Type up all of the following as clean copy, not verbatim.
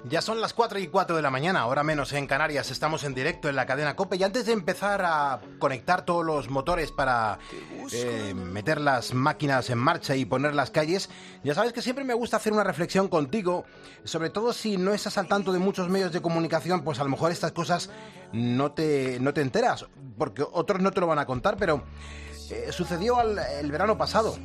Ya son las 4:04 de la mañana, hora menos en Canarias. Estamos en directo en la cadena COPE y antes de empezar a conectar todos los motores para meter las máquinas en marcha y poner las calles, ya sabes que siempre me gusta hacer una reflexión contigo, sobre todo si no estás al tanto de muchos medios de comunicación, pues a lo mejor estas cosas no te enteras, porque otros no te lo van a contar, pero sucedió el verano pasado.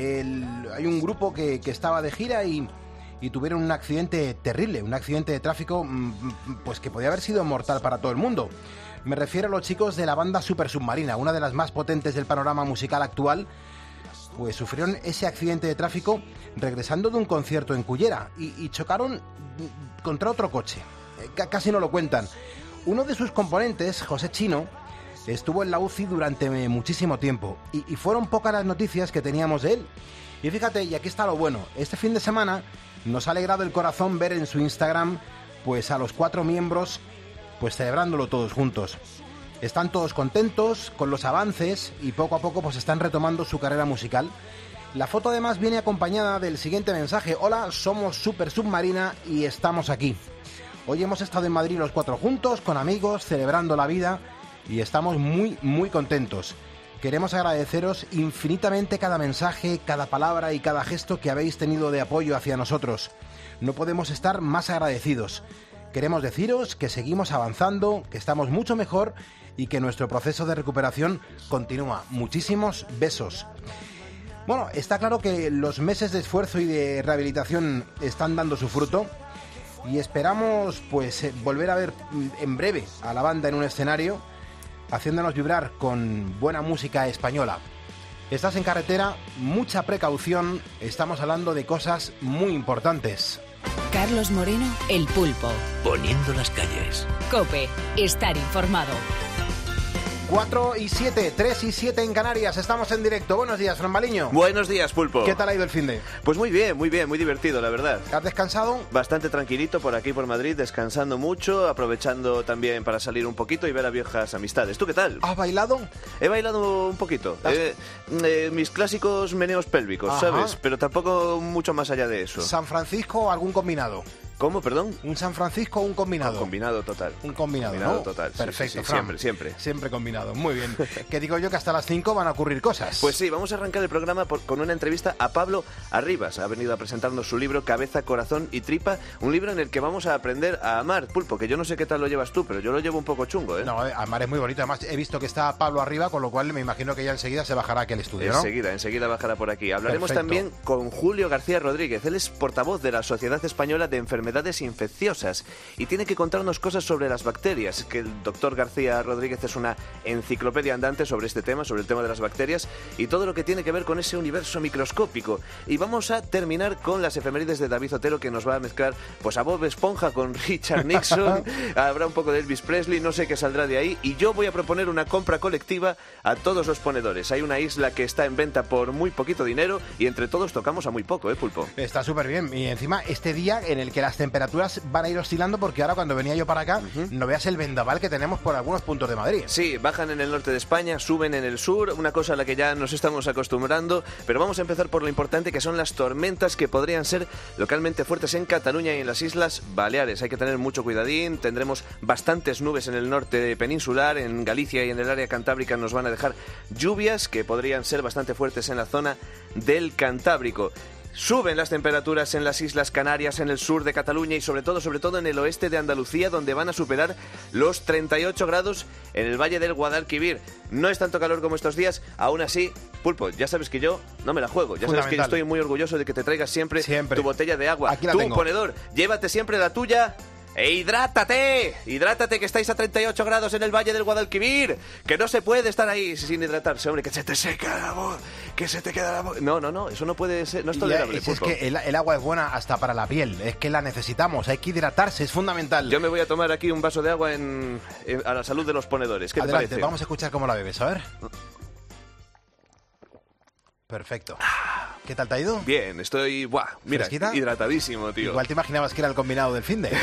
Hay un grupo que estaba de gira y tuvieron un accidente terrible, un accidente de tráfico pues que podía haber sido mortal para todo el mundo. Me refiero a los chicos de la banda Super Submarina, una de las más potentes del panorama musical actual, pues sufrieron ese accidente de tráfico regresando de un concierto en Cullera y chocaron contra otro coche. Casi no lo cuentan. Uno de sus componentes, José Chino, estuvo en la UCI durante muchísimo tiempo y fueron pocas las noticias que teníamos de él. Y fíjate, y aquí está lo bueno, este fin de semana nos ha alegrado el corazón ver en su Instagram pues a los 4 miembros pues celebrándolo todos juntos. Están todos contentos con los avances y poco a poco pues están retomando su carrera musical. La foto además viene acompañada del siguiente mensaje: hola, somos Super Submarina y estamos aquí. Hoy hemos estado en Madrid los 4 juntos, con amigos, celebrando la vida y estamos muy, muy contentos. Queremos agradeceros infinitamente cada mensaje, cada palabra y cada gesto que habéis tenido de apoyo hacia nosotros. No podemos estar más agradecidos. Queremos deciros que seguimos avanzando, que estamos mucho mejor y que nuestro proceso de recuperación continúa. Muchísimos besos. Bueno, está claro que los meses de esfuerzo y de rehabilitación están dando su fruto y esperamos pues volver a ver en breve a la banda en un escenario, haciéndonos vibrar con buena música española. Estás en carretera, mucha precaución, estamos hablando de cosas muy importantes. Carlos Moreno, El Pulpo. Poniendo las calles. COPE, estar informado. 4:07, 3:07 en Canarias, estamos en directo. Buenos días, Fran Baliño. Buenos días, Pulpo. ¿Qué tal ha ido el finde? Pues muy bien, muy divertido, la verdad. ¿Has descansado? Bastante tranquilito por aquí, por Madrid, descansando mucho, aprovechando también para salir un poquito y ver a viejas amistades. ¿Tú qué tal? ¿Has bailado? He bailado un poquito. Mis clásicos meneos pélvicos, Ajá. ¿sabes? Pero tampoco mucho más allá de eso. ¿San Francisco o algún combinado? ¿Cómo, perdón? ¿Un San Francisco o un combinado? Un combinado total. Un combinado, ¿no? Total. Perfecto, sí, Fran. Siempre. Siempre combinado, muy bien. Que digo yo que hasta las 5 van a ocurrir cosas. Pues sí, vamos a arrancar el programa con una entrevista a Pablo Arribas. Ha venido a presentarnos su libro Cabeza, Corazón y Tripa, un libro en el que vamos a aprender a amar, Pulpo, que yo no sé qué tal lo llevas tú, pero yo lo llevo un poco chungo, ¿eh? No, amar es muy bonito. Además, he visto que está Pablo arriba, con lo cual me imagino que ya enseguida se bajará aquí al estudio, ¿no? Enseguida bajará por aquí. Hablaremos Perfecto. también con Julio García Rodríguez. Él es portavoz de la Sociedad Española de Enfermedades Infecciosas y tiene que contarnos cosas sobre las bacterias, que el doctor García Rodríguez es una enciclopedia andante sobre este tema, sobre el tema de las bacterias y todo lo que tiene que ver con ese universo microscópico. Y vamos a terminar con las efemérides de David Otero, que nos va a mezclar pues a Bob Esponja con Richard Nixon, habrá un poco de Elvis Presley, no sé qué saldrá de ahí, y yo voy a proponer una compra colectiva a todos los ponedores. Hay una isla que está en venta por muy poquito dinero y entre todos tocamos a muy poco, Pulpo? Está súper bien. Y encima este día en el que las temperaturas van a ir oscilando, porque ahora cuando venía yo para acá, no veas el vendaval que tenemos por algunos puntos de Madrid. Sí, bajan en el norte de España, suben en el sur, una cosa a la que ya nos estamos acostumbrando, pero vamos a empezar por lo importante, que son las tormentas que podrían ser localmente fuertes en Cataluña y en las Islas Baleares. Hay que tener mucho cuidadín, tendremos bastantes nubes en el norte peninsular, en Galicia y en el área cantábrica nos van a dejar lluvias que podrían ser bastante fuertes en la zona del Cantábrico. Suben las temperaturas en las Islas Canarias, en el sur de Cataluña y sobre todo en el oeste de Andalucía, donde van a superar los 38 grados en el Valle del Guadalquivir. No es tanto calor como estos días, aún así, Pulpo, ya sabes que yo no me la juego. Ya sabes que yo estoy muy orgulloso de que te traigas siempre tu botella de agua. Aquí la Tú, tengo. ponedor, llévate siempre la tuya. ¡E hidrátate! ¡Hidrátate, que estáis a 38 grados en el Valle del Guadalquivir! ¡Que no se puede estar ahí sin hidratarse, hombre! ¡Que se te seca la voz! ¡Que se te queda la voz! No, eso no puede ser, no es tolerable, Es que el agua es buena hasta para la piel, es que la necesitamos, hay que hidratarse, es fundamental. Yo me voy a tomar aquí un vaso de agua a la salud de los ponedores. ¿Qué te Adelante, parece? vamos a escuchar cómo la bebes, a ver. Perfecto. ¿Qué tal te ha ido? Bien, estoy... Mira, ¿Fresquita? hidratadísimo, tío. Igual te imaginabas que era el combinado del finde.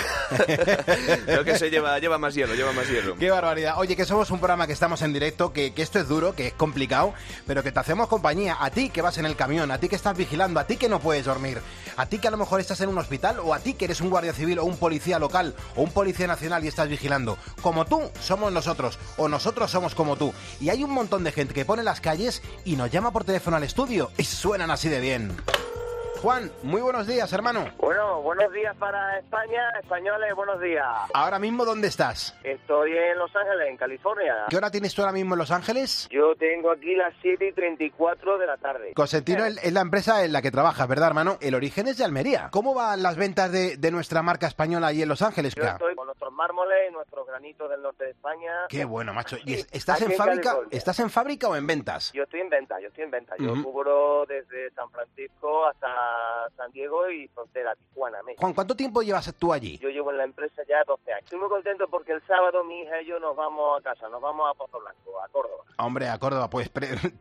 Creo que se lleva más hielo, Qué barbaridad. Oye, que somos un programa que estamos en directo, que esto es duro, que es complicado, pero que te hacemos compañía. A ti que vas en el camión, a ti que estás vigilando, a ti que no puedes dormir, a ti que a lo mejor estás en un hospital, o a ti que eres un guardia civil o un policía local o un policía nacional y estás vigilando. Como tú, somos nosotros, o nosotros somos como tú. Y hay un montón de gente que pone las calles y nos llama por teléfono al estudio y suenan así de bien. Juan, muy buenos días, hermano. Bueno, buenos días para España, españoles, buenos días. Ahora mismo, ¿dónde estás? Estoy en Los Ángeles, en California. ¿Qué hora tienes tú ahora mismo en Los Ángeles? Yo tengo aquí las 7:34 de la tarde. Cosentino es la empresa en la que trabajas, ¿verdad, hermano? El origen es de Almería. ¿Cómo van las ventas de nuestra marca española ahí en Los Ángeles? Yo estoy con nuestros mármoles y nuestros granitos del norte de España. Qué bueno, macho. ¿Y estás Aquí en fábrica? California. ¿Estás en fábrica o en ventas? Yo estoy en venta. Yo Ujú. cubro desde San Francisco hasta San Diego y frontera, Tijuana, México. Juan, ¿cuánto tiempo llevas tú allí? Yo llevo en la empresa ya 12 años. Estoy muy contento porque el sábado mi hija y yo nos vamos a casa, nos vamos a Pozo Blanco, a Córdoba. Hombre, a Córdoba, pues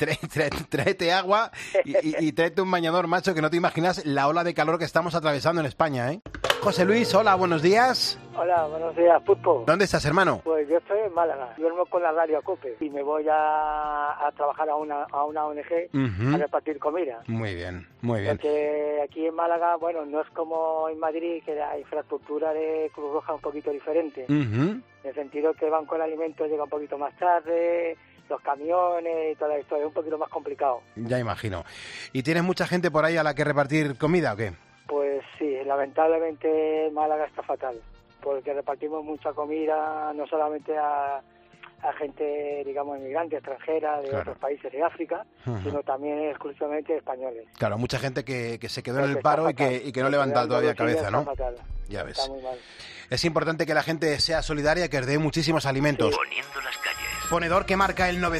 tráete agua y tráete un bañador, macho, que no te imaginas la ola de calor que estamos atravesando en España, ¿eh? José Luis, hola, buenos días. Hola, buenos días, Pulpo. ¿Dónde estás, hermano? Pues yo estoy en Málaga, duermo con la radio COPE y me voy a trabajar a una ONG Ujú. a repartir comida. Muy bien, muy bien. Porque aquí en Málaga, bueno, no es como en Madrid, que la infraestructura de Cruz Roja es un poquito diferente. Ujú. En el sentido que el banco de alimentos llega un poquito más tarde, los camiones y todo esto, es un poquito más complicado. Ya imagino. ¿Y tienes mucha gente por ahí a la que repartir comida o qué? Pues sí, lamentablemente Málaga está fatal, porque repartimos mucha comida, no solamente a gente, digamos, inmigrante, extranjera, de Claro. otros países de África, Ujú. sino también exclusivamente españoles. Claro, mucha gente que se quedó en Porque el está paro y fatal. que no levanta todavía cabeza, Está ¿no? fatal. Ya ves. Está muy mal. Es importante que la gente sea solidaria y que os dé muchísimos alimentos. Poniendo las calles. Ponedor que marca el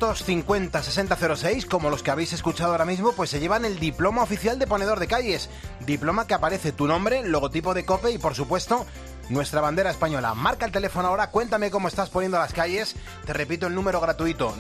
950-6006, como los que habéis escuchado ahora mismo, pues se llevan el diploma oficial de ponedor de calles. Diploma que aparece tu nombre, logotipo de COPE y, por supuesto, nuestra bandera española. Marca el teléfono ahora, cuéntame cómo estás poniendo las calles. Te repito el número gratuito,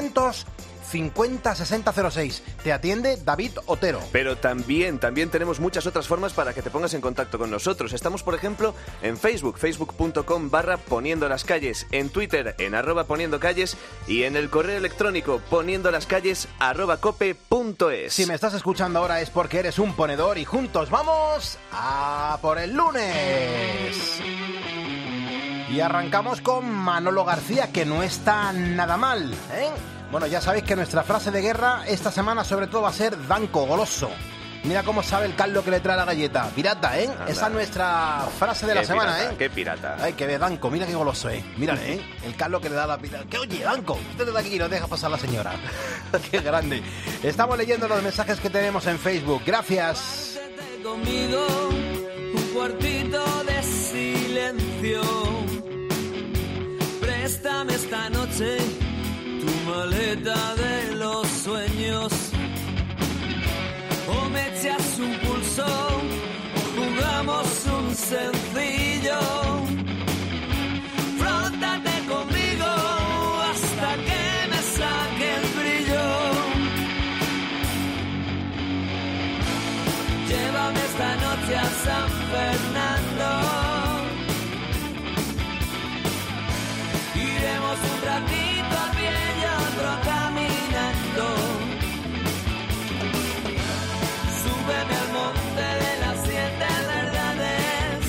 950-6006. Te atiende David Otero. Pero también tenemos muchas otras formas para que te pongas en contacto con nosotros. Estamos, por ejemplo, en Facebook, facebook.com/poniendo las calles, en Twitter, en @poniendocalles y en el correo electrónico poniendolascalles@cope.es. Si me estás escuchando ahora es porque eres un ponedor y juntos vamos a por el lunes. Y arrancamos con Manolo García, que no está nada mal, ¿eh? Bueno, ya sabéis que nuestra frase de guerra esta semana sobre todo va a ser danco, goloso. Mira cómo sabe el caldo que le trae la galleta. Pirata, ¿eh? Anda. Esa es nuestra frase de la semana, pirata, ¿eh? ¡Qué pirata! Ay, que ve danco, mira qué goloso, Mírale, el caldo que le da la pirata. Que oye, danco, quítate de aquí y no deja pasar la señora. Qué grande. Estamos leyendo los mensajes que tenemos en Facebook. Gracias. Conmigo un cuartito de silencio. Préstame esta noche tu maleta de los sueños. O me echas un pulso, o jugamos un sencillo. Frótate conmigo hasta que me saque el brillo. Llévame esta noche a San Fernando. Iremos un ratito a pie y otro caminando. Súbeme al monte de las 7 verdades.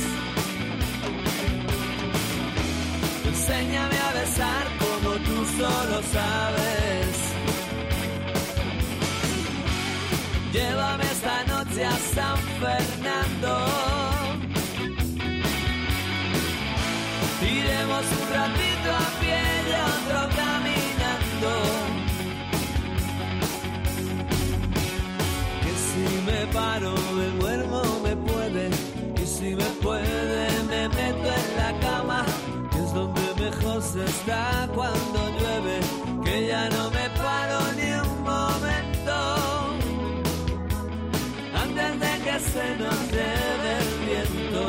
Enséñame a besar como tú solo sabes. Llévame esta noche a San Fernando. Iremos un ratito a pie y otro caminando. Que si me paro, me duermo, me puede. Y si me puede, me meto en la cama. Que es donde mejor se está cuando llueve. Que ya no me paro ni un momento. Antes de que se nos lleve el viento.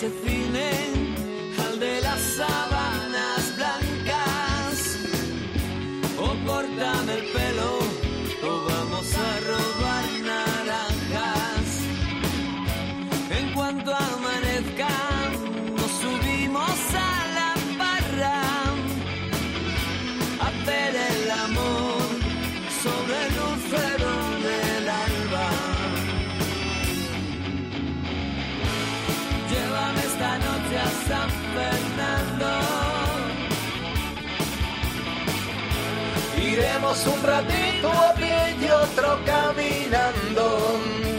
noche cine, al de las sábanas blancas. O córtame el pelo, o vamos a robar naranjas. En cuanto amanezca, nos subimos a la barra a hacer el amor sobre el lucero del alba. Llévame esta noche a San Fernando. Iremos un ratito a pie y otro caminando.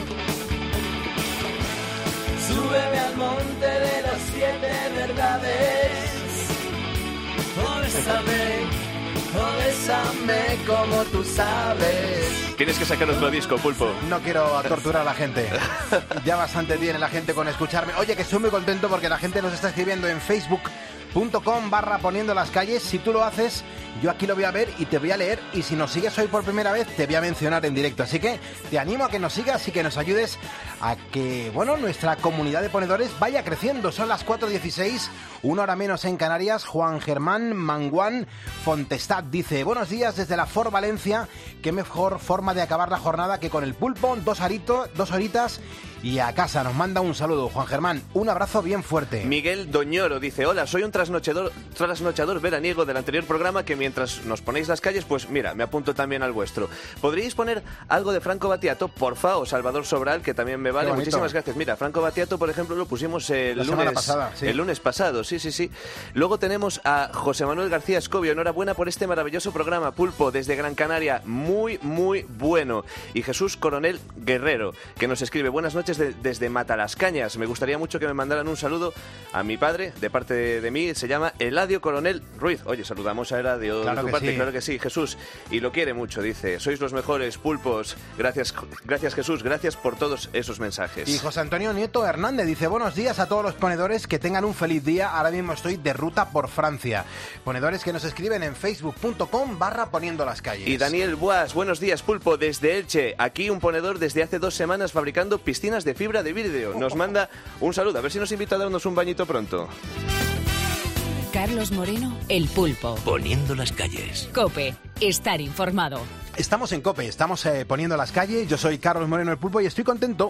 Súbeme al monte de las 7 verdades. Oh, bésame como tú sabes. Tienes que sacar otro disco, Pulpo. No quiero torturar a la gente. Ya bastante tiene la gente con escucharme. Oye, que estoy muy contento porque la gente nos está escribiendo en facebook.com/poniendo las calles. Si tú lo haces, yo aquí lo voy a ver y te voy a leer. Y si nos sigues hoy por primera vez, te voy a mencionar en directo. Así que te animo a que nos sigas y que nos ayudes a que, bueno, nuestra comunidad de ponedores vaya creciendo. Son las 4:16, 1 hora menos en Canarias. Juan Germán Manguán Fontestad dice: buenos días desde la Ford Valencia. Qué mejor forma de acabar la jornada que con el pulpo, 2 horitas y a casa. Nos manda un saludo, Juan Germán. Un abrazo bien fuerte. Miguel Doñoro dice: hola, soy un trasnochador veraniego del anterior programa que mientras nos ponéis las calles, pues mira, me apunto también al vuestro. ¿Podríais poner algo de Franco Battiato, porfa, o Salvador Sobral, que también me vale? Muchísimas gracias. Mira, Franco Battiato, por ejemplo, lo pusimos el lunes pasado, sí. Luego tenemos a José Manuel García Escobio. Enhorabuena por este maravilloso programa, Pulpo, desde Gran Canaria. Muy, muy bueno. Y Jesús Coronel Guerrero, que nos escribe: buenas noches desde Matalascañas. Me gustaría mucho que me mandaran un saludo a mi padre, de parte de mí. Se llama Eladio Coronel Ruiz. Oye, saludamos a Eladio de tu parte. Sí. Claro que sí, Jesús. Y lo quiere mucho, dice: sois los mejores, Pulpos. Gracias Jesús, gracias por todos esos mensajes. Y José Antonio Nieto Hernández dice: buenos días a todos los ponedores, que tengan un feliz día. Ahora mismo estoy de ruta por Francia. Ponedores que nos escriben en facebook.com/poniendo las calles. Y Daniel Buas: buenos días, Pulpo, desde Elche. Aquí un ponedor desde hace 2 semanas fabricando piscinas de fibra de vidrio. Nos manda un saludo. A ver si nos invita a darnos un bañito pronto. Carlos Moreno, el Pulpo. Poniendo las calles. COPE, estar informado. Estamos en COPE, estamos poniendo las calles. Yo soy Carlos Moreno, el Pulpo, y estoy contento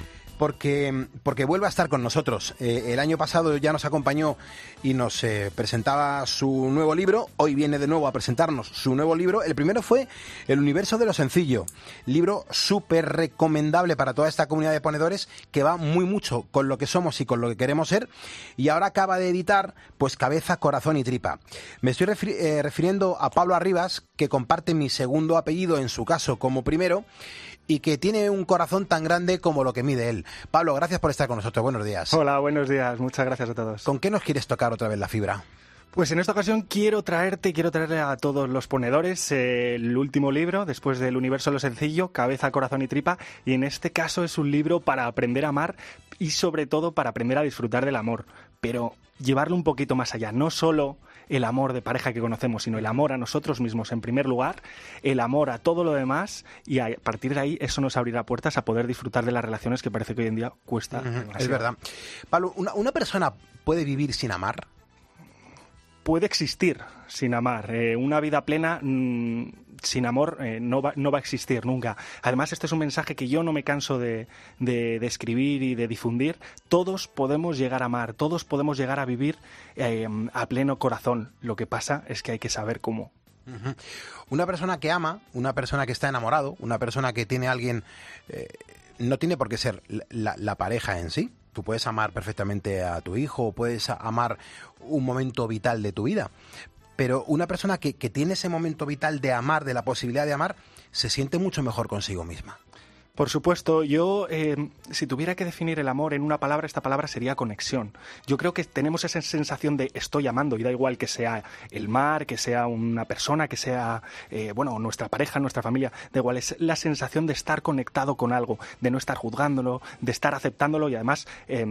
porque vuelve a estar con nosotros. El año pasado ya nos acompañó y nos presentaba su nuevo libro. Hoy viene de nuevo a presentarnos su nuevo libro. El primero fue El universo de lo sencillo. Libro súper recomendable para toda esta comunidad de ponedores, que va muy mucho con lo que somos y con lo que queremos ser. Y ahora acaba de editar, pues, Cabeza, Corazón y Tripa. Me estoy refiriendo a Pablo Arribas, que comparte mi segundo apellido, en su caso como primero, y que tiene un corazón tan grande como lo que mide él. Pablo, gracias por estar con nosotros. Buenos días. Hola, buenos días. Muchas gracias a todos. ¿Con qué nos quieres tocar otra vez la fibra? Pues en esta ocasión quiero traerle a todos los ponedores el último libro, después del universo de lo sencillo, Cabeza, Corazón y Tripa, y en este caso es un libro para aprender a amar y sobre todo para aprender a disfrutar del amor, pero llevarlo un poquito más allá, no solo el amor de pareja que conocemos, sino el amor a nosotros mismos en primer lugar, el amor a todo lo demás, y a partir de ahí eso nos abrirá puertas a poder disfrutar de las relaciones que parece que hoy en día cuesta demasiado. Es verdad. Pablo, ¿una persona puede vivir sin amar? Puede existir sin amar. Una vida plena sin amor no va a existir nunca. Además, este es un mensaje que yo no me canso de escribir y de difundir. Todos podemos llegar a amar, todos podemos llegar a vivir a pleno corazón. Lo que pasa es que hay que saber cómo. Una persona que ama, una persona que está enamorado, una persona que tiene a alguien, no tiene por qué ser la pareja en sí. Tú puedes amar perfectamente a tu hijo, puedes amar un momento vital de tu vida, pero una persona que tiene ese momento vital de amar, de la posibilidad de amar, se siente mucho mejor consigo misma. Por supuesto, yo si tuviera que definir el amor en una palabra, esta palabra sería conexión. Yo creo que tenemos esa sensación de estoy amando, y da igual que sea el mar, que sea una persona, que sea nuestra pareja, nuestra familia, da igual, es la sensación de estar conectado con algo, de no estar juzgándolo, de estar aceptándolo y además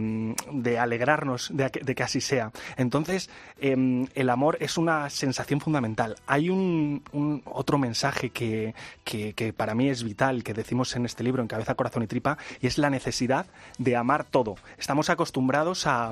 de alegrarnos de que así sea. Entonces, el amor es una sensación fundamental. Hay un otro mensaje que para mí es vital, que decimos en este libro, libro en Cabeza, Corazón y Tripa, y es la necesidad de amar todo. Estamos acostumbrados a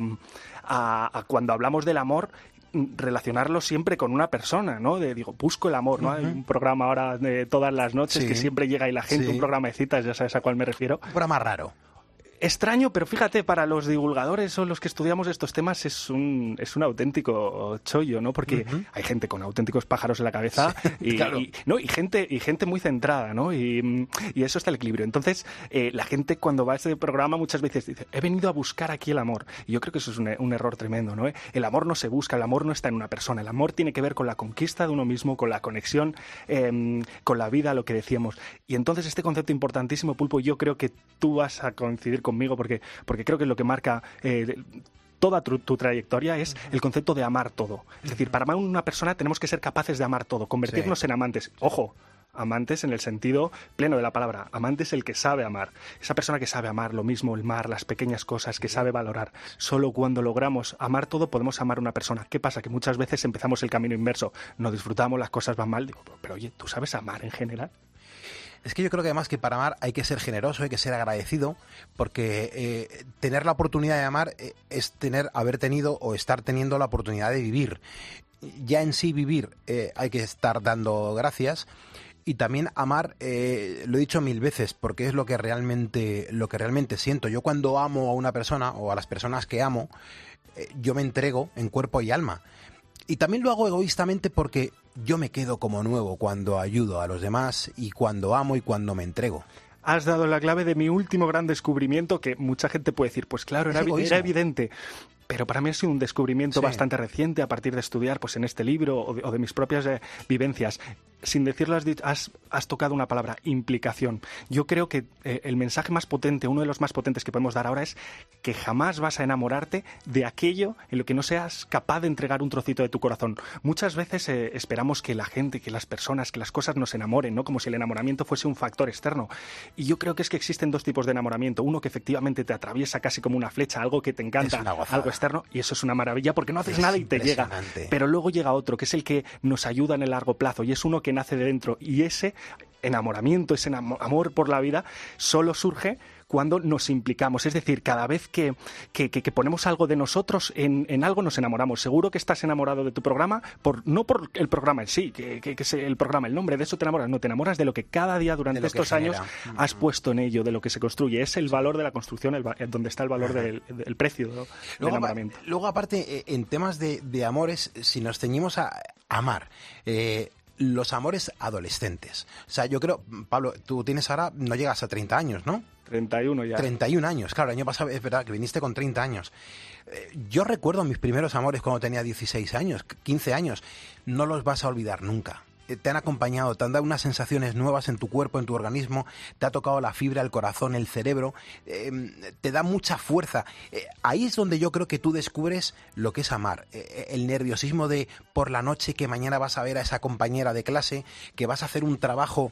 cuando hablamos del amor, relacionarlo siempre con una persona, ¿no? Busco el amor, ¿no? Hay un programa ahora de todas las noches que siempre llega ahí la gente, un programa de citas, ya sabes a cuál me refiero. Un programa raro. Extraño, pero fíjate, para los divulgadores o los que estudiamos estos temas es un auténtico chollo, ¿no? Porque hay gente con auténticos pájaros en la cabeza y gente muy centrada, ¿no? Y eso está el equilibrio. Entonces, la gente cuando va a este programa muchas veces dice, he venido a buscar aquí el amor. Y yo creo que eso es un error tremendo, ¿no? El amor no se busca, el amor no está en una persona. El amor tiene que ver con la conquista de uno mismo, con la conexión, con la vida, lo que decíamos. Y entonces este concepto importantísimo, Pulpo, yo creo que tú vas a coincidir conmigo porque creo que es lo que marca toda tu trayectoria, es el concepto de amar todo. Es decir, para amar a una persona tenemos que ser capaces de amar todo, convertirnos en amantes. Ojo, amantes en el sentido pleno de la palabra. Amante es el que sabe amar. Esa persona que sabe amar lo mismo, el mar, las pequeñas cosas, que sabe valorar. Solo cuando logramos amar todo podemos amar a una persona. ¿Qué pasa? Que muchas veces empezamos el camino inverso. No disfrutamos, las cosas van mal. Digo, pero oye, ¿tú sabes amar en general? Es que yo creo que además que para amar hay que ser generoso, hay que ser agradecido, porque tener la oportunidad de amar es haber tenido o estar teniendo la oportunidad de vivir. Ya en sí vivir hay que estar dando gracias. Y también amar, lo he dicho 1000 veces, porque es lo que realmente siento. Yo cuando amo a una persona o a las personas que amo, yo me entrego en cuerpo y alma. Y también lo hago egoístamente porque yo me quedo como nuevo cuando ayudo a los demás y cuando amo y cuando me entrego. Has dado la clave de mi último gran descubrimiento, que mucha gente puede decir, pues claro, era evidente. Pero para mí ha sido un descubrimiento bastante reciente a partir de estudiar pues en este libro o de mis propias vivencias. Sin decirlo has tocado una palabra, implicación. Yo creo que el mensaje más potente, uno de los más potentes que podemos dar ahora es que jamás vas a enamorarte de aquello en lo que no seas capaz de entregar un trocito de tu corazón. Muchas veces esperamos que la gente, que las personas, que las cosas nos enamoren, ¿no? Como si el enamoramiento fuese un factor externo. Y yo creo que es que existen dos tipos de enamoramiento. Uno que efectivamente te atraviesa casi como una flecha, algo que te encanta, algo externo, y eso es una maravilla porque no haces nada y te llega. Pero luego llega otro, que es el que nos ayuda en el largo plazo, y es uno que nace de dentro, y ese enamoramiento, ese amor por la vida solo surge cuando nos implicamos. Es decir, cada vez que ponemos algo de nosotros en algo, nos enamoramos. Seguro que estás enamorado de tu programa, no por el programa en sí, que es el programa, el nombre, de eso te enamoras. No, te enamoras de lo que cada día durante estos años has puesto en ello, de lo que se construye. Es el valor de la construcción, donde está el valor del precio, ¿no? Del enamoramiento. Luego, aparte, en temas de amores, si nos ceñimos a amar, los amores adolescentes. O sea, yo creo, Pablo, tú tienes ahora, no llegas a 30 años, ¿no? 31 ya. 31 años, claro, el año pasado es verdad que viniste con 30 años. Yo recuerdo mis primeros amores cuando tenía 16 años, 15 años. No los vas a olvidar nunca. Te han acompañado, te han dado unas sensaciones nuevas en tu cuerpo, en tu organismo, te ha tocado la fibra, el corazón, el cerebro, te da mucha fuerza. Ahí es donde yo creo que tú descubres lo que es amar. El nerviosismo de por la noche que mañana vas a ver a esa compañera de clase, que vas a hacer un trabajo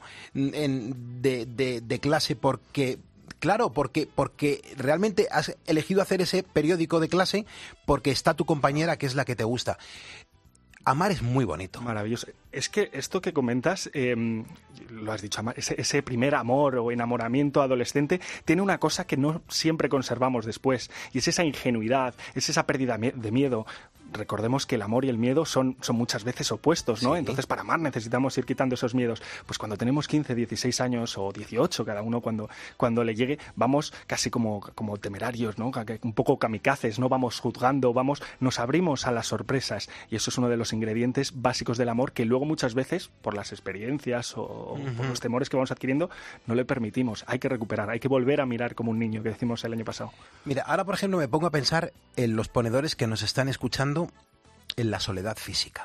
de clase porque... Claro, porque realmente has elegido hacer ese periódico de clase porque está tu compañera que es la que te gusta. Amar es muy bonito. Maravilloso. Es que esto que comentas, lo has dicho, ese primer amor o enamoramiento adolescente tiene una cosa que no siempre conservamos después, y es esa ingenuidad, es esa pérdida de miedo. Recordemos que el amor y el miedo son muchas veces opuestos, ¿no? Sí. Entonces, para amar necesitamos ir quitando esos miedos. Pues cuando tenemos 15, 16 años o 18, cada uno cuando le llegue, vamos casi como temerarios, ¿no? Un poco kamikazes, ¿no? Vamos juzgando, nos abrimos a las sorpresas, y eso es uno de los ingredientes básicos del amor que luego muchas veces, por las experiencias o por los temores que vamos adquiriendo, no le permitimos. Hay que recuperar, hay que volver a mirar como un niño, que decimos el año pasado. Mira, ahora por ejemplo me pongo a pensar en los ponedores que nos están escuchando en la soledad física.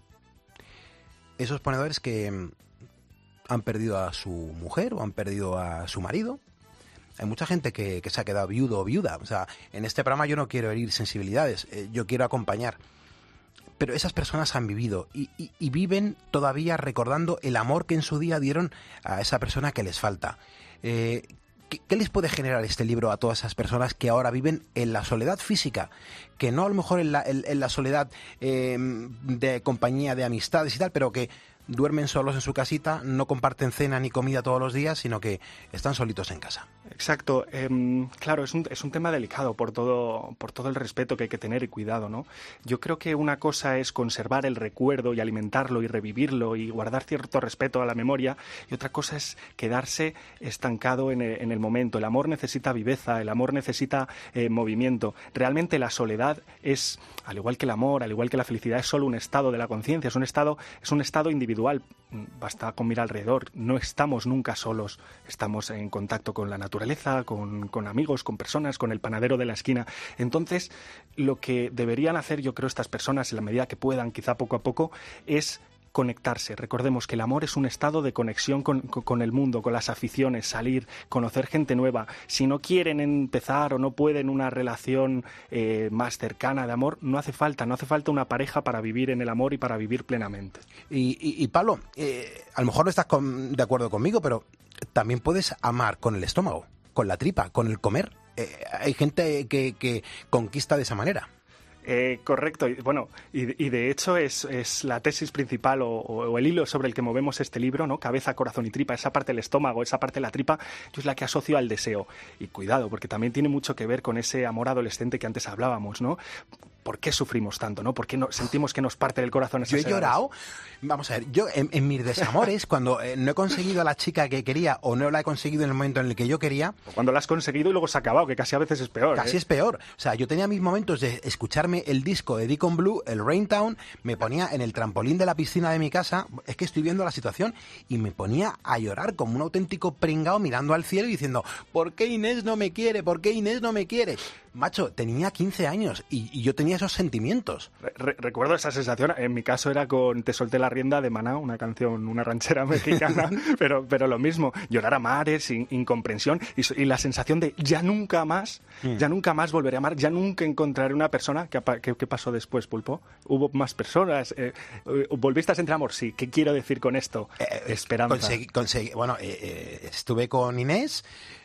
Esos ponedores que han perdido a su mujer o han perdido a su marido. Hay mucha gente que se ha quedado viudo o viuda. O sea, en este programa yo no quiero herir sensibilidades, yo quiero acompañar. Pero esas personas han vivido y viven todavía recordando el amor que en su día dieron a esa persona que les falta. ¿Qué les puede generar este libro a todas esas personas que ahora viven en la soledad física? Que no a lo mejor en la soledad de compañía, de amistades y tal, pero que duermen solos en su casita, no comparten cena ni comida todos los días, sino que están solitos en casa. Exacto. Claro, es un tema delicado por todo el respeto que hay que tener y cuidado, ¿no? Yo creo que una cosa es conservar el recuerdo y alimentarlo y revivirlo y guardar cierto respeto a la memoria, y otra cosa es quedarse estancado en el momento. El amor necesita viveza, el amor necesita movimiento. Realmente la soledad es, al igual que el amor, al igual que la felicidad, es solo un estado de la conciencia, es un estado individual. Basta con mirar alrededor, no estamos nunca solos, estamos en contacto con la naturaleza, con amigos, con personas, con el panadero de la esquina. Entonces, lo que deberían hacer, yo creo, estas personas, en la medida que puedan, quizá poco a poco, es conectarse. Recordemos que el amor es un estado de conexión con el mundo, con las aficiones, salir, conocer gente nueva. Si no quieren empezar o no pueden una relación más cercana de amor, no hace falta una pareja para vivir en el amor y para vivir plenamente. Y Pablo, a lo mejor no estás de acuerdo conmigo, pero también puedes amar con el estómago, con la tripa, con el comer. Hay gente que conquista de esa manera. Correcto. Bueno, y de hecho es la tesis principal o el hilo sobre el que movemos este libro, ¿no? Cabeza, corazón y tripa. Esa parte del estómago, esa parte de la tripa, yo es la que asocio al deseo. Y cuidado, porque también tiene mucho que ver con ese amor adolescente que antes hablábamos, ¿no? ¿Por qué sufrimos tanto, no? ¿Por qué sentimos que nos parte el corazón esas edades? Yo he llorado. Vamos a ver, yo en mis desamores, cuando no he conseguido a la chica que quería o no la he conseguido en el momento en el que yo quería... O cuando la has conseguido y luego se ha acabado, que casi a veces es peor. Casi es peor. O sea, yo tenía mis momentos de escucharme el disco de Deacon Blue, el Rain Town, me ponía en el trampolín de la piscina de mi casa, es que estoy viendo la situación, y me ponía a llorar como un auténtico pringao mirando al cielo y diciendo, ¿por qué Inés no me quiere? ¿Por qué Inés no me quiere? Macho, tenía 15 años y yo tenía esos sentimientos. Recuerdo esa sensación, en mi caso era con Te solté la rienda de Maná, una canción, una ranchera mexicana, pero lo mismo, llorar a mares, incomprensión y la sensación de ya nunca más volveré a amar, ya nunca encontraré una persona. ¿Qué pasó después, Pulpo? ¿Hubo más personas? ¿Volviste a sentir amor? Sí. ¿Qué quiero decir con esto? Esperanza. Bueno, estuve con Inés,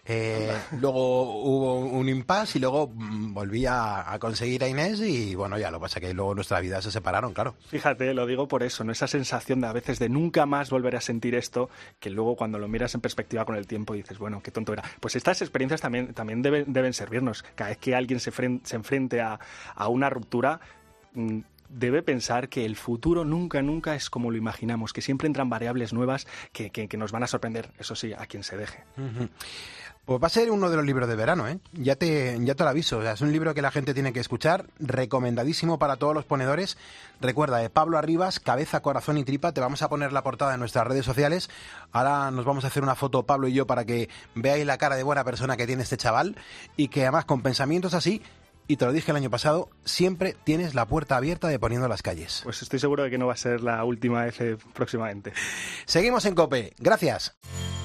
luego hubo un impasse y luego volví a conseguir a Inés y bueno, ya lo que pasa es que luego nuestra vida se separaron, claro. Fíjate, lo digo por eso, ¿no? Esa sensación de a veces de nunca más volver a sentir esto, que luego cuando lo miras en perspectiva con el tiempo dices, bueno, qué tonto era. Pues estas experiencias también deben servirnos. Cada vez que alguien se enfrente a una ruptura, debe pensar que el futuro nunca es como lo imaginamos, que siempre entran variables nuevas que nos van a sorprender, eso sí, a quien se deje. Uh-huh. Pues va a ser uno de los libros de verano, ¿eh? Ya te lo aviso. O sea, es un libro que la gente tiene que escuchar, recomendadísimo para todos los ponedores. Recuerda, de Pablo Arribas, Cabeza, Corazón y Tripa. Te vamos a poner la portada en nuestras redes sociales. Ahora nos vamos a hacer una foto, Pablo y yo, para que veáis la cara de buena persona que tiene este chaval y que además con pensamientos así, y te lo dije el año pasado, siempre tienes la puerta abierta de Poniendo las Calles. Pues estoy seguro de que no va a ser la última vez próximamente. Seguimos en COPE. Gracias.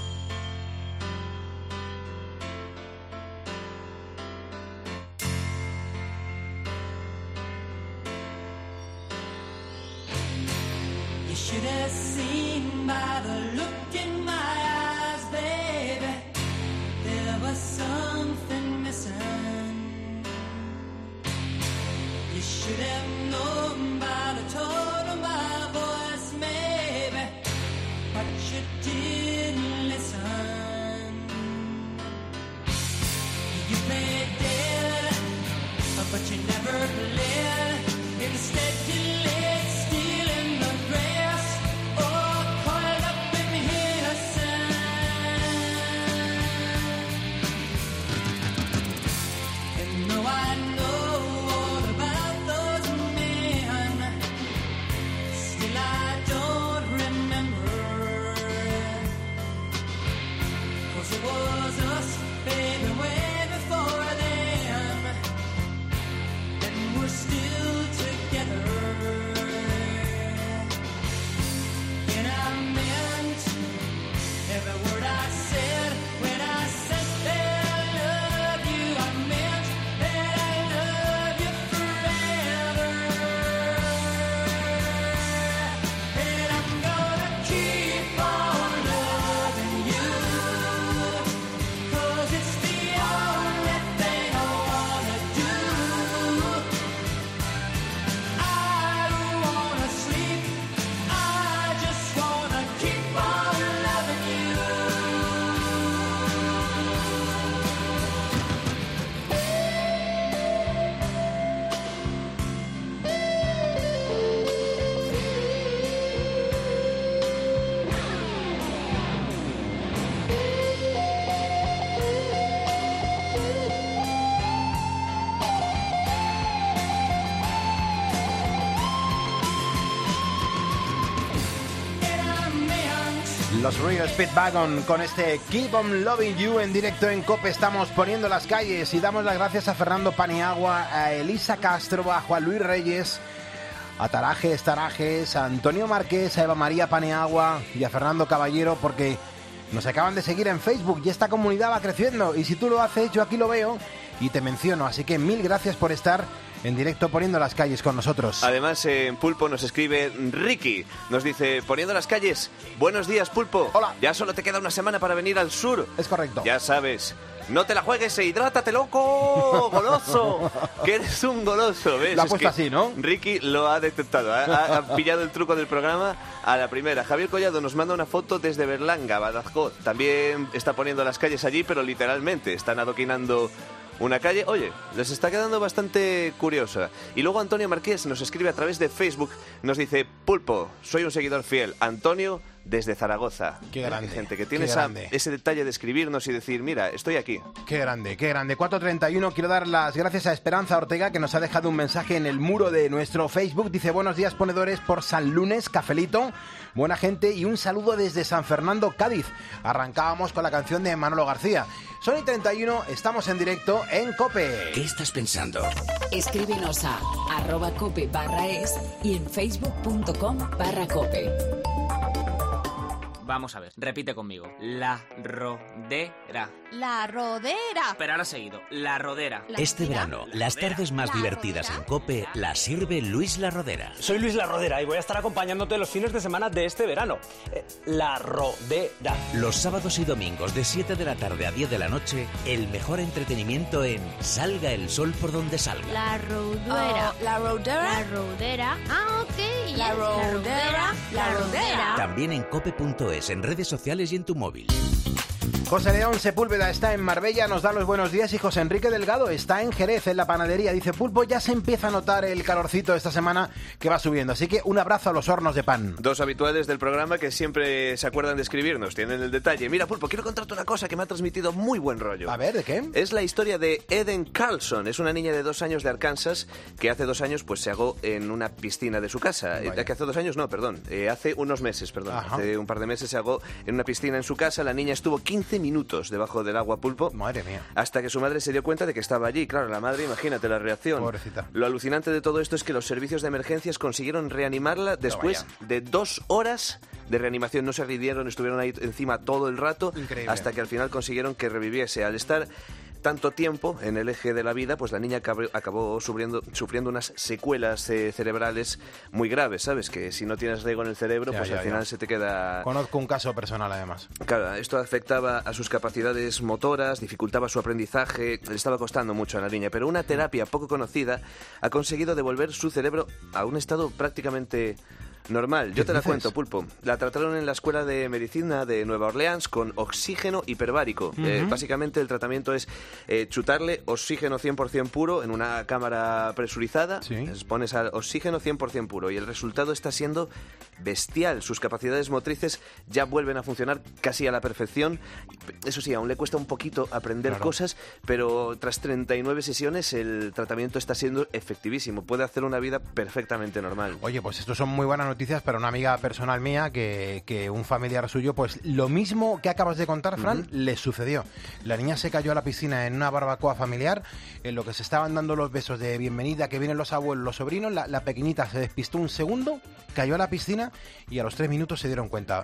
Should have seen by the look in my eyes, baby, there was something missing. You should have known by the tone of my voice, maybe, but you didn't listen. You played dead, but you never played. Instead you laid still in the grass. Los Rio Speedwagon con este Keep on Loving You en directo en COPE. Estamos poniendo las calles y damos las gracias a Fernando Paniagua, a Elisa Castro, a Juan Luis Reyes, a Tarajes, a Antonio Márquez, a Eva María Paniagua y a Fernando Caballero, porque nos acaban de seguir en Facebook y esta comunidad va creciendo. Y si tú lo haces, yo aquí lo veo y te menciono. Así que mil gracias por estar en directo poniendo las calles con nosotros. Además, en Pulpo nos escribe Ricky. Nos dice, poniendo las calles, buenos días, Pulpo. Hola. Ya solo te queda una semana para venir al sur. Es correcto. Ya sabes. No te la juegues e hidrátate, loco, goloso, que eres un goloso, ¿ves? Lo ha puesto así, ¿no? Ricky lo ha detectado, ha pillado el truco del programa a la primera. Javier Collado nos manda una foto desde Berlanga, Badajoz. También está poniendo las calles allí, pero literalmente están adoquinando una calle. Oye, les está quedando bastante curiosa. Y luego Antonio Marqués nos escribe a través de Facebook, nos dice, Pulpo, soy un seguidor fiel. Antonio, desde Zaragoza. Qué grande. Gente que tiene ese detalle de escribirnos y decir, mira, estoy aquí. Qué grande, qué grande. 4:31, quiero dar las gracias a Esperanza Ortega, que nos ha dejado un mensaje en el muro de nuestro Facebook. Dice, buenos días, ponedores, por San Lunes, cafelito, buena gente y un saludo desde San Fernando, Cádiz. Arrancábamos con la canción de Manolo García. Son y 31, estamos en directo en COPE. ¿Qué estás pensando? Escríbenos a @cope/es y en facebook.com/cope. Vamos a ver, repite conmigo. La rodera. La rodera. Pero ahora seguido, la rodera. Este verano, las tardes más divertidas en COPE las sirve Luis La Rodera. Soy Luis La Rodera y voy a estar acompañándote los fines de semana de este verano. La Rodera. Los sábados y domingos de 7 de la tarde a 10 de la noche, el mejor entretenimiento en Salga el sol por donde salga. La rodera. La rodera. La rodera. Ah, ok. La rodera. La rodera. También en cope.es, en redes sociales y en tu móvil. José León Sepúlveda está en Marbella, nos da los buenos días, y José Enrique Delgado está en Jerez, en la panadería. Dice, Pulpo, ya se empieza a notar el calorcito esta semana que va subiendo, así que un abrazo a los hornos de pan. Dos habituales del programa que siempre se acuerdan de escribirnos, tienen el detalle. Mira, Pulpo, quiero contarte una cosa que me ha transmitido muy buen rollo. A ver, ¿de qué? Es la historia de Eden Carlson, es una niña de 2 años de Arkansas que hace 2 años pues se ahogó en una piscina de su casa. Que hace 2 años, no, perdón, hace unos meses, perdón. Ajá. Hace un par de meses se ahogó en una piscina en su casa. La niña estuvo 15 minutos debajo del agua, Pulpo. Madre mía. Hasta que su madre se dio cuenta de que estaba allí. Claro, la madre, imagínate la reacción. Pobrecita. Lo alucinante de todo esto es que los servicios de emergencias consiguieron reanimarla después de 2 horas de reanimación. No se rindieron, estuvieron ahí encima todo el rato. Increíble. Hasta que al final consiguieron que reviviese. Al estar tanto tiempo en el eje de la vida, pues la niña acabó sufriendo unas secuelas cerebrales muy graves, ¿sabes? Que si no tienes riego en el cerebro, pues al final se te queda... Conozco un caso personal, además. Claro, esto afectaba a sus capacidades motoras, dificultaba su aprendizaje, le estaba costando mucho a la niña, pero una terapia poco conocida ha conseguido devolver su cerebro a un estado prácticamente normal. Yo te la cuento, Pulpo. La trataron en la Escuela de Medicina de Nueva Orleans con oxígeno hiperbárico. Básicamente el tratamiento es chutarle oxígeno 100% puro en una cámara presurizada. Sí. Les pones al oxígeno 100% puro y el resultado está siendo bestial. Sus capacidades motrices ya vuelven a funcionar casi a la perfección. Eso sí, aún le cuesta un poquito aprender cosas, pero tras 39 sesiones el tratamiento está siendo efectivísimo. Puede hacer una vida perfectamente normal. Oye, pues esto son muy buenas noticias para una amiga personal mía que un familiar suyo, pues lo mismo que acabas de contar, Fran, le sucedió. La niña se cayó a la piscina en una barbacoa familiar, en lo que se estaban dando los besos de bienvenida, que vienen los abuelos, los sobrinos. La pequeñita se despistó un segundo, cayó a la piscina y a los 3 minutos se dieron cuenta.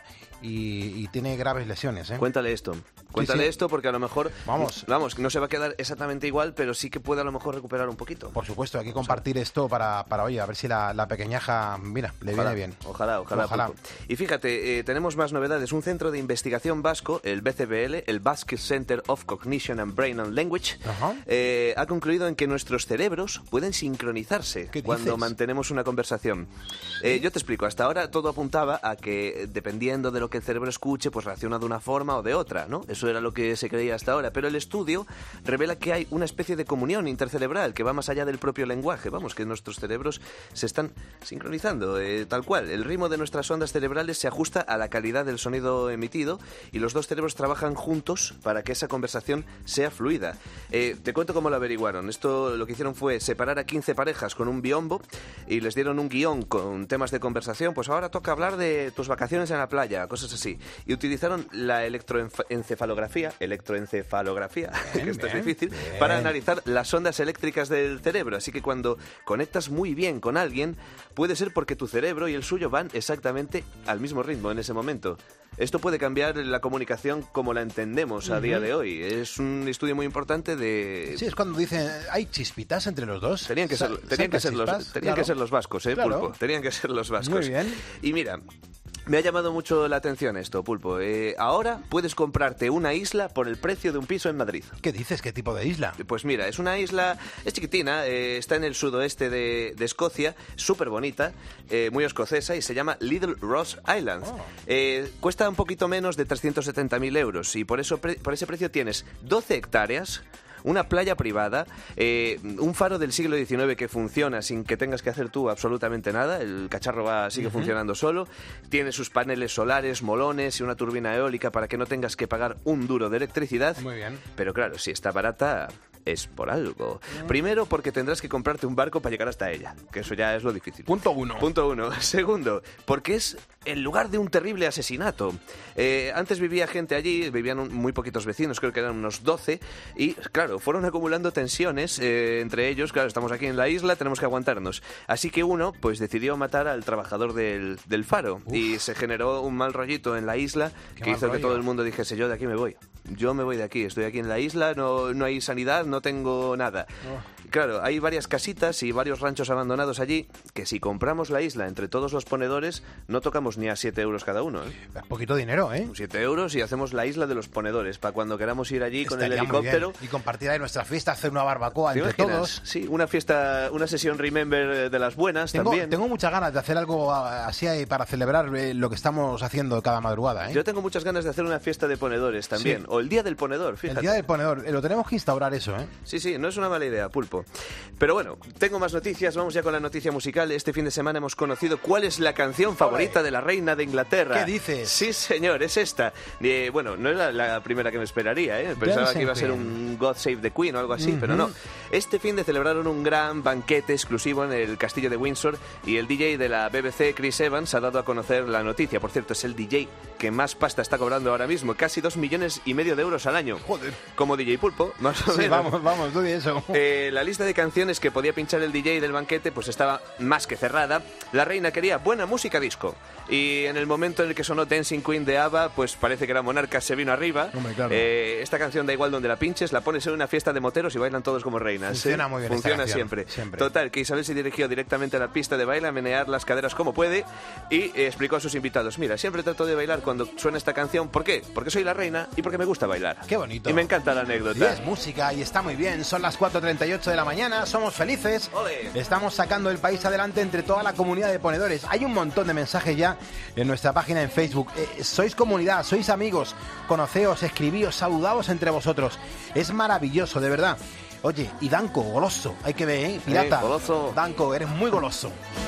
Y tiene graves lesiones, ¿eh? Cuéntale esto. Cuéntale esto porque a lo mejor... Vamos, no se va a quedar exactamente igual, pero sí que puede a lo mejor recuperar un poquito. Por supuesto, hay que compartir esto para oye, a ver si la pequeñaja, mira, le viene bien. Ojalá. Y fíjate, tenemos más novedades. Un centro de investigación vasco, el BCBL, el Basque Center of Cognition and Brain and Language, ha concluido en que nuestros cerebros pueden sincronizarse cuando mantenemos una conversación. Yo te explico. Hasta ahora todo apuntaba a que dependiendo de lo que el cerebro escuche, pues reacciona de una forma o de otra, ¿no? Eso era lo que se creía hasta ahora. Pero el estudio revela que hay una especie de comunión intercerebral que va más allá del propio lenguaje. Vamos, que nuestros cerebros se están sincronizando, tal cual. cual, el ritmo de nuestras ondas cerebrales se ajusta a la calidad del sonido emitido y los dos cerebros trabajan juntos para que esa conversación sea fluida. Te cuento cómo lo averiguaron. Esto lo que hicieron fue separar a 15 parejas con un biombo y les dieron un guión con temas de conversación. Pues ahora toca hablar de tus vacaciones en la playa, cosas así. Y utilizaron la electroencefalografía, que esto es difícil, para analizar las ondas eléctricas del cerebro. Así que cuando conectas muy bien con alguien, puede ser porque tu cerebro y el suyo van exactamente al mismo ritmo en ese momento. Esto puede cambiar la comunicación como la entendemos a día de hoy. Es un estudio muy importante de... Sí, es cuando dicen, ¿hay chispitas entre los dos? Tenían que ser los vascos, Claro. Pulpo. Tenían que ser los vascos. Muy bien. Y mira... Me ha llamado mucho la atención esto, Pulpo. Ahora puedes comprarte una isla por el precio de un piso en Madrid. ¿Qué dices? ¿Qué tipo de isla? Pues mira, es una isla, es chiquitina, está en el sudoeste de Escocia, súper bonita, muy escocesa y se llama Little Ross Island. Cuesta un poquito menos de 370.000 euros y por ese precio tienes 12 hectáreas, una playa privada, un faro del siglo XIX que funciona sin que tengas que hacer tú absolutamente nada, el cacharro sigue funcionando solo, tiene sus paneles solares, molones y una turbina eólica para que no tengas que pagar un duro de electricidad. Muy bien. Pero claro, si está barata... es por algo. Primero, porque tendrás que comprarte un barco para llegar hasta ella, que eso ya es lo difícil. Punto uno. Segundo, porque es el lugar de un terrible asesinato. Antes vivía gente allí, vivían muy poquitos vecinos, creo que eran unos 12, y claro, fueron acumulando tensiones entre ellos. Claro, estamos aquí en la isla, tenemos que aguantarnos. Así que uno, pues decidió matar al trabajador del faro. Y se generó un mal rollito en la isla que hizo que todo el mundo dijese, yo de aquí me voy. Yo me voy de aquí, estoy aquí en la isla, no hay sanidad, no tengo nada. Claro, hay varias casitas y varios ranchos abandonados allí que si compramos la isla entre todos los ponedores no tocamos ni a 7 euros cada uno. Es poquito dinero, 7 euros y hacemos la isla de los ponedores para cuando queramos ir allí con el Estaría muy helicóptero. bien. Y compartir ahí nuestra fiesta, hacer una barbacoa entre todos. Sí, una fiesta, una sesión Remember de las buenas también. Tengo muchas ganas de hacer algo así para celebrar lo que estamos haciendo cada madrugada. Yo tengo muchas ganas de hacer una fiesta de ponedores también. Sí. O el día del ponedor, fíjate. El día del ponedor, lo tenemos que instaurar eso, Sí, no es una mala idea, Pulpo. Pero bueno, tengo más noticias, vamos ya con la noticia musical. Este fin de semana hemos conocido cuál es la canción favorita de la reina de Inglaterra. ¿Qué dices? Sí, señor, es esta. Bueno, no era la primera que me esperaría, Pensaba que iba a ser un God Save the Queen o algo así, pero no. Este fin de celebraron un gran banquete exclusivo en el castillo de Windsor y el DJ de la BBC, Chris Evans, ha dado a conocer la noticia. Por cierto, es el DJ que más pasta está cobrando ahora mismo, casi 2,5 millones de euros al año. Joder. Como DJ Pulpo, más o menos. Sí, vamos, tú di eso. La lista de canciones que podía pinchar el DJ del banquete pues estaba más que cerrada. La reina quería buena música disco y en el momento en el que sonó Dancing Queen de ABBA, pues parece que era Monarca se vino arriba. Hombre, claro. Esta canción da igual donde la pinches, la pones en una fiesta de moteros y bailan todos como reinas. Funciona muy bien. Funciona siempre. Total, que Isabel se dirigió directamente a la pista de baile a menear las caderas como puede y explicó a sus invitados, mira, siempre trato de bailar cuando suena esta canción. ¿Por qué? Porque soy la reina y porque me gusta bailar. Qué bonito. Y me encanta la anécdota. Sí, es música y está muy bien. Son las 4:38 de la mañana, somos felices. ¡Ole! Estamos sacando el país adelante entre toda la comunidad de ponedores. Hay un montón de mensajes ya en nuestra página en Facebook. Sois comunidad, sois amigos, conoceos, escribíos, saludaos entre vosotros. Es maravilloso, de verdad. Oye, y Danco, goloso, hay que ver, pirata. Goloso. Danco, eres muy goloso.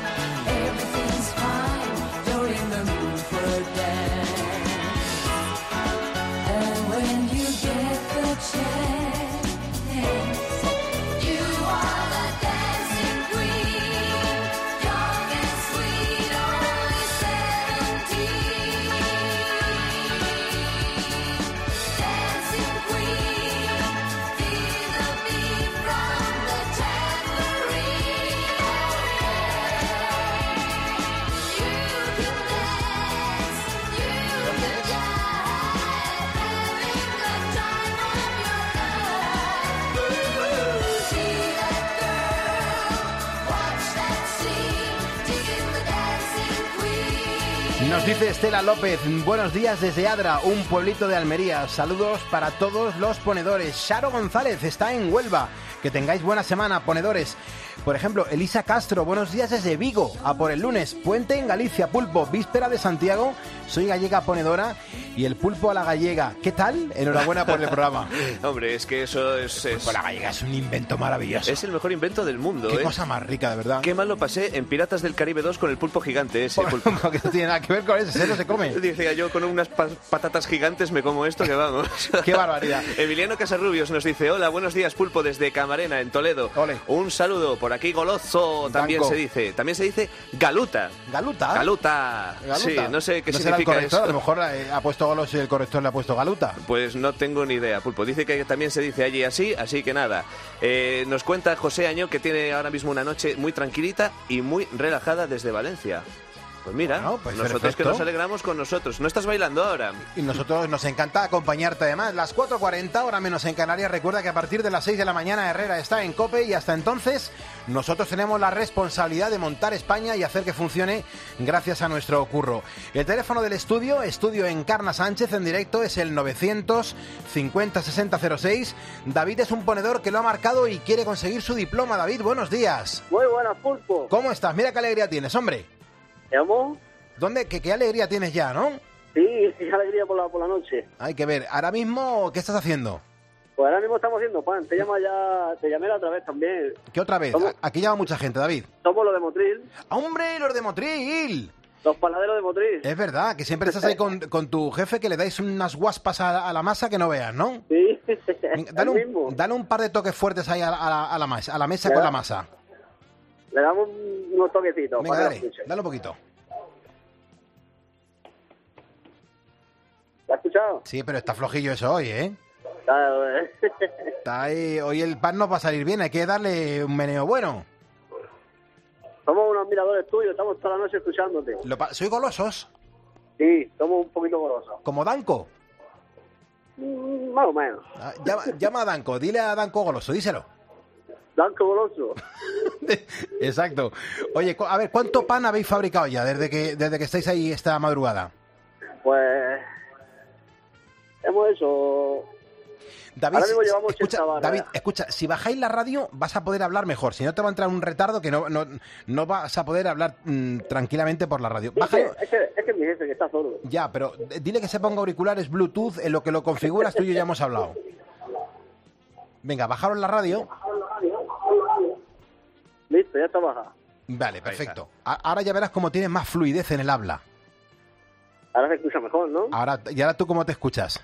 Nos dice Estela López, buenos días desde Adra, un pueblito de Almería. Saludos para todos los ponedores. Charo González está en Huelva. Que tengáis buena semana, ponedores. Por ejemplo, Elisa Castro, buenos días desde Vigo, a por el lunes. Puente en Galicia, pulpo, víspera de Santiago. Soy gallega ponedora y el pulpo a la gallega. ¿Qué tal? Enhorabuena por el programa. Hombre, es que eso es... El pulpo a la gallega es un invento maravilloso. Es el mejor invento del mundo, Qué cosa más rica, de verdad. Qué mal lo pasé en Piratas del Caribe 2 con el pulpo gigante ese. Porque no tiene nada que ver con eso, ¿se se come? Decía yo, con unas patatas gigantes me como esto que vamos. Qué barbaridad. Emiliano Casarrubios nos dice, hola, buenos días, pulpo, desde Camarena, en Toledo. Ole. Un saludo, por aquí goloso, también Danco. se dice. También se dice galuta. ¿Galuta? Galuta. Sí, no sé qué ¿No será el significa corrector? eso. A lo mejor ha puesto golos y el corrector le ha puesto galuta. Pues no tengo ni idea, pulpo. Dice que también se dice allí así que nada. Nos cuenta José Año que tiene ahora mismo una noche muy tranquilita y muy relajada desde Valencia. Pues mira, Bueno, pues nosotros perfecto. que nos alegramos con nosotros. ¿No estás bailando ahora? Y nosotros nos encanta acompañarte además. Las 4:40, hora menos en Canarias. Recuerda que a partir de las 6 de la mañana Herrera está en COPE y hasta entonces nosotros tenemos la responsabilidad de montar España y hacer que funcione gracias a nuestro curro. El teléfono del estudio Encarna Sánchez en directo es el 950-6006. David es un ponedor que lo ha marcado y quiere conseguir su diploma. David, buenos días. Muy buenas, pulpo. ¿Cómo estás? Mira qué alegría tienes, hombre. ¿Llamo? ¿Dónde? ¿Qué alegría tienes ya, no? Sí, qué alegría por la noche. Hay que ver. Ahora mismo, ¿qué estás haciendo? Pues ahora mismo estamos haciendo pan. Te llamé la otra vez también. ¿Qué otra vez? Aquí llama mucha gente, David. Somos los de Motril. ¡Hombre, los de Motril! Los panaderos de Motril. Es verdad, que siempre estás ahí con tu jefe que le dais unas guaspas a la masa que no veas, ¿no? Sí, Dale un par de toques fuertes ahí a la mesa con la masa. Le damos unos toquecitos. Venga, para dale un poquito. ¿Lo has escuchado? Sí, pero está flojillo eso hoy, ¿eh? Claro, Está ahí, hoy el pan no va a salir bien, hay que darle un meneo bueno. Somos unos miradores tuyos, estamos toda la noche escuchándote. ¿Soy golosos? Sí, somos un poquito golosos. ¿Como Danco? Más o menos. Llama a Danco, dile a Danco goloso, díselo. Danco goloso. Exacto. Oye, a ver, ¿cuánto pan habéis fabricado ya desde que estáis ahí esta madrugada? Pues hemos hecho... David, ahora mismo llevamos 80 barras. David, escucha, si bajáis la radio vas a poder hablar mejor, si no te va a entrar un retardo que no vas a poder hablar tranquilamente por la radio. Bájalo. Es que es mi jefe que está solo. Ya, pero dile que se ponga auriculares Bluetooth, en lo que lo configuras tú y yo ya hemos hablado. Venga, bajaros la radio. Listo, ya está baja. Vale, perfecto. Ahora ya verás cómo tienes más fluidez en el habla. Ahora se escucha mejor, ¿no? ¿Y ahora tú cómo te escuchas?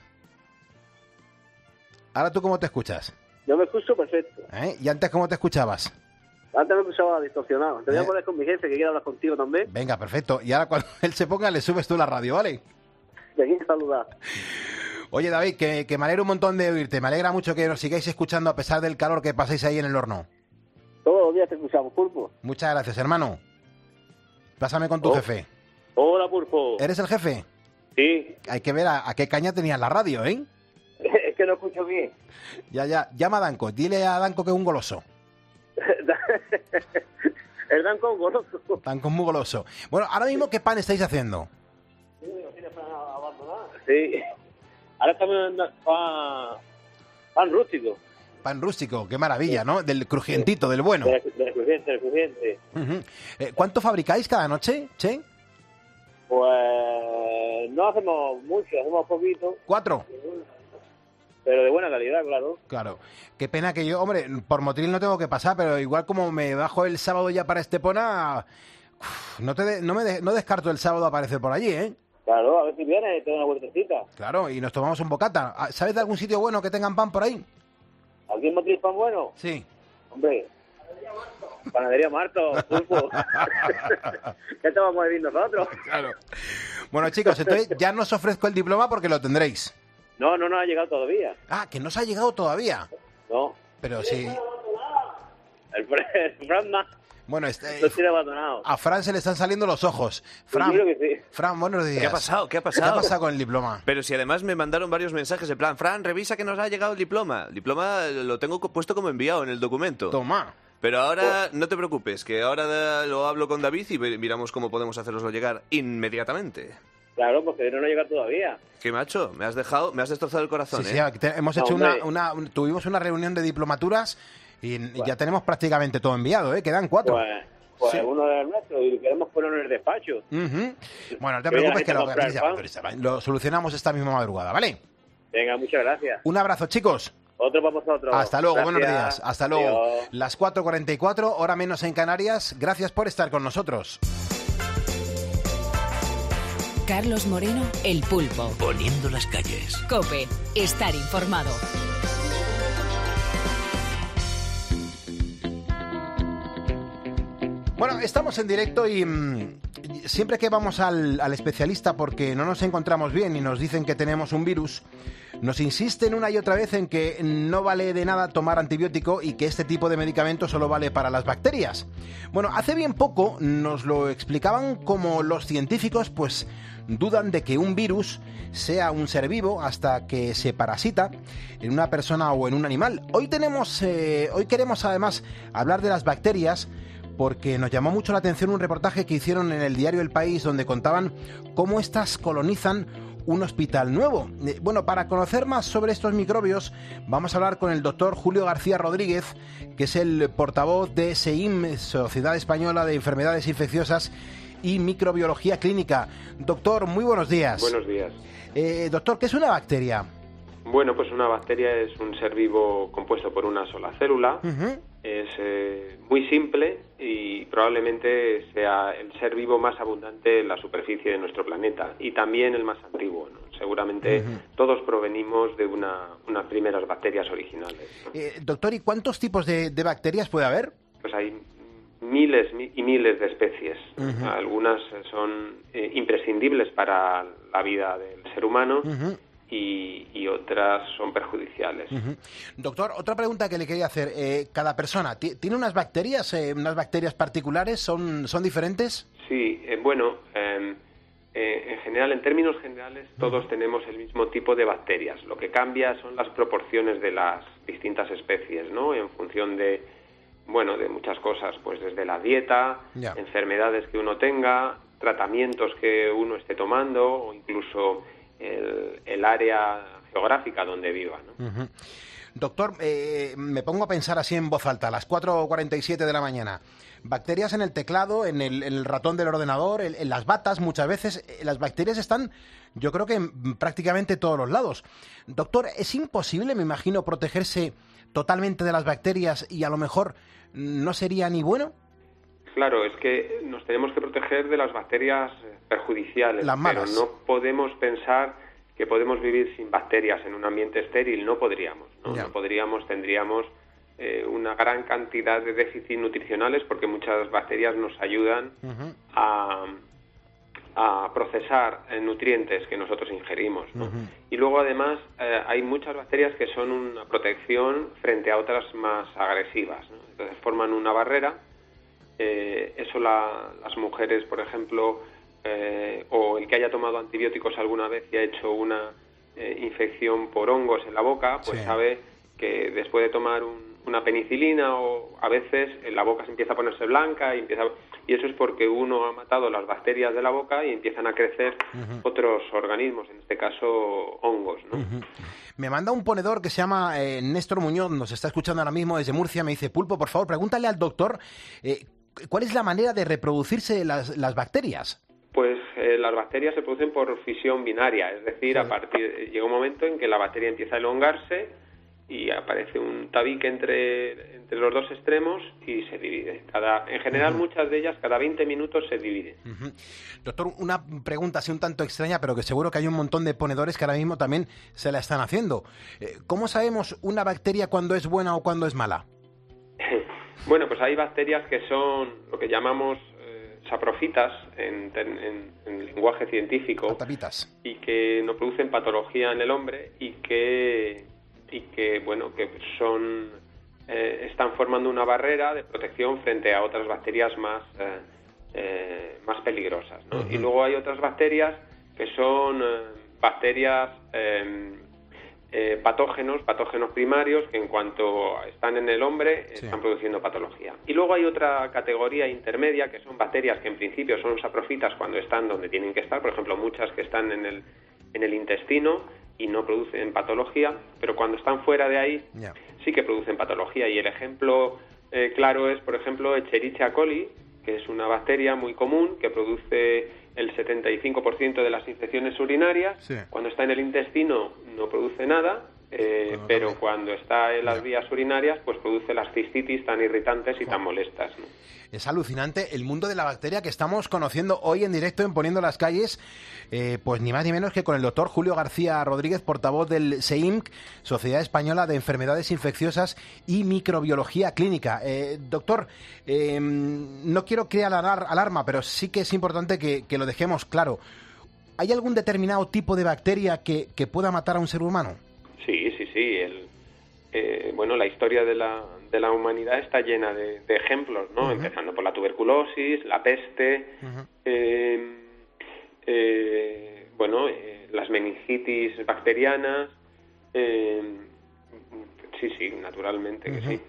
Yo me escucho perfecto. ¿Y antes cómo te escuchabas? Antes me escuchaba distorsionado. Te voy a poner con mi jefe que quiere hablar contigo también. Venga, perfecto. Y ahora cuando él se ponga le subes tú la radio, ¿vale? De aquí saludar. Oye, David, que me alegra un montón de oírte. Me alegra mucho que nos sigáis escuchando a pesar del calor que pasáis ahí en el horno. Todos los días te escuchamos, Pulpo. Muchas gracias, hermano. Pásame con tu jefe. Hola, Pulpo. ¿Eres el jefe? Sí. Hay que ver a qué caña tenías la radio, ¿eh? Es que no escucho bien. Ya. Llama a Danco. Dile a Danco que es un goloso. El Danco es un goloso. Danco es muy goloso. Bueno, ahora mismo, ¿qué pan estáis haciendo? Sí. Ahora estamos dando pan rústico. Pan rústico, qué maravilla, ¿no? Del crujientito, del bueno. Del crujiente. Uh-huh. ¿Cuánto fabricáis cada noche, Che? Pues no hacemos mucho, hacemos poquito. 4. Pero de buena calidad, claro. Claro. Qué pena que yo, hombre, por Motril no tengo que pasar, pero igual como me bajo el sábado ya para Estepona, no descarto el sábado aparecer por allí, ¿eh? Claro, a ver si viene y te da una vueltecita. Claro, y nos tomamos un bocata. ¿Sabes de algún sitio bueno que tengan pan por ahí? ¿Aquí en Motril pan bueno? Sí. Hombre, Panadería Marto, Pulpo. ¿Qué te vamos a decir nosotros? Claro. Bueno, chicos, entonces ya no os ofrezco el diploma porque lo tendréis. No ha llegado todavía. Ah, que no os ha llegado todavía. No. Pero sí. El Fran más. Bueno, lo tiene abandonado. A Fran se le están saliendo los ojos. Fran, yo creo que sí. Fran, buenos días. ¿Qué ha pasado? ¿Qué ha pasado con el diploma? Pero si además me mandaron varios mensajes en plan, Fran, revisa que nos ha llegado el diploma. El diploma lo tengo puesto como enviado en el documento. Toma. Pero ahora no te preocupes, que ahora lo hablo con David y miramos cómo podemos haceroslo llegar inmediatamente. Claro, porque no llega todavía. ¿Qué, macho? Me has destrozado el corazón, Sí, ¿eh? hemos hecho tuvimos una reunión de diplomaturas Y ya tenemos prácticamente todo enviado, ¿eh? Quedan 4. Pues uno de los nuestros, y queremos poner en el despacho. Bueno, no te preocupes que lo solucionamos esta misma madrugada, ¿vale? Venga, muchas gracias. Un abrazo, chicos. Otro para vosotros. Hasta luego, Gracias. buenos días. Hasta luego. Adiós. Las 4:44, hora menos en Canarias. Gracias por estar con nosotros. Carlos Moreno, El Pulpo. Poniendo las calles. COPE, estar informado. Bueno, estamos en directo y siempre que vamos al especialista porque no nos encontramos bien y nos dicen que tenemos un virus, nos insisten una y otra vez en que no vale de nada tomar antibiótico y que este tipo de medicamento solo vale para las bacterias. Bueno, hace bien poco nos lo explicaban como los científicos pues dudan de que un virus sea un ser vivo hasta que se parasita en una persona o en un animal. Hoy queremos además hablar de las bacterias porque nos llamó mucho la atención un reportaje que hicieron en el diario El País donde contaban cómo estas colonizan un hospital nuevo. Bueno, para conocer más sobre estos microbios vamos a hablar con el doctor Julio García Rodríguez, que es el portavoz de SEIM, Sociedad Española de Enfermedades Infecciosas y Microbiología Clínica. Doctor, muy buenos días. Buenos días. Doctor, ¿qué es una bacteria? Bueno, pues una bacteria es un ser vivo compuesto por una sola célula. Es muy simple y probablemente sea el ser vivo más abundante en la superficie de nuestro planeta y también el más antiguo, ¿no? Seguramente todos provenimos de unas primeras bacterias originales, ¿no? Doctor, ¿y cuántos tipos de bacterias puede haber? Pues hay miles y miles de especies. Algunas son imprescindibles para la vida del ser humano. Y otras son perjudiciales. Doctor, otra pregunta que le quería hacer. ¿Cada persona tiene unas bacterias particulares? ¿Son diferentes? Sí, bueno, en general, en términos generales, todos tenemos el mismo tipo de bacterias. Lo que cambia son las proporciones de las distintas especies, ¿no? En función de muchas cosas, pues desde la dieta, enfermedades que uno tenga, tratamientos que uno esté tomando o incluso el área geográfica donde viva, ¿no? Doctor, me pongo a pensar así en voz alta, a las 4:47 de la mañana. Bacterias en el teclado, en el ratón del ordenador, en las batas, muchas veces. Las bacterias están, yo creo que en prácticamente todos los lados. Doctor, ¿es imposible, me imagino, protegerse totalmente de las bacterias y a lo mejor no sería ni bueno? Claro, es que nos tenemos que proteger de las bacterias perjudiciales, las malas. Pero no podemos pensar que podemos vivir sin bacterias en un ambiente estéril, no podríamos, ¿no? No podríamos, tendríamos una gran cantidad de déficits nutricionales porque muchas bacterias nos ayudan a procesar nutrientes que nosotros ingerimos, ¿no? Y luego además hay muchas bacterias que son una protección frente a otras más agresivas, ¿no? Entonces forman una barrera. Eso las mujeres, por ejemplo, o el que haya tomado antibióticos alguna vez y ha hecho una infección por hongos en la boca, pues sabe que después de tomar una penicilina o a veces la boca se empieza a ponerse blanca y eso es porque uno ha matado las bacterias de la boca y empiezan a crecer otros organismos, en este caso hongos, ¿no? Me manda un ponedor que se llama Néstor Muñoz, nos está escuchando ahora mismo desde Murcia, me dice: Pulpo, por favor, pregúntale al doctor ¿cuál es la manera de reproducirse las bacterias? Pues las bacterias se producen por fisión binaria, es decir, llega un momento en que la bacteria empieza a elongarse y aparece un tabique entre los dos extremos y se divide. En general, muchas de ellas cada 20 minutos se dividen. Doctor, una pregunta así un tanto extraña, pero que seguro que hay un montón de ponedores que ahora mismo también se la están haciendo. ¿Cómo sabemos una bacteria cuándo es buena o cuándo es mala? Bueno, pues hay bacterias que son lo que llamamos saprofitas en lenguaje científico. Tapitas. Y que no producen patología en el hombre y que están formando una barrera de protección frente a otras bacterias más peligrosas, ¿no? Y luego hay otras bacterias que son bacterias patógenos primarios que en cuanto están en el hombre están produciendo patología. Y luego hay otra categoría intermedia que son bacterias que en principio son saprofitas cuando están donde tienen que estar, por ejemplo muchas que están en el intestino y no producen patología, pero cuando están fuera de ahí sí que producen patología. Y el ejemplo claro es, por ejemplo, Escherichia coli, que es una bacteria muy común que produce el 75% de las infecciones urinarias. Cuando está en el intestino no produce nada, pero cuando está en las vías urinarias pues produce las cistitis tan irritantes y tan molestas, ¿no? Es alucinante el mundo de la bacteria que estamos conociendo hoy en directo en Poniendo las Calles, pues ni más ni menos que con el doctor Julio García Rodríguez, portavoz del SEIMC, Sociedad Española de Enfermedades Infecciosas y Microbiología Clínica. Doctor, no quiero crear alarma, pero sí que es importante que lo dejemos claro. ¿Hay algún determinado tipo de bacteria que pueda matar a un ser humano? Sí. Bueno, la historia de la humanidad está llena de ejemplos, ¿no? Empezando por la tuberculosis, la peste, las meningitis bacterianas. Sí, naturalmente que sí.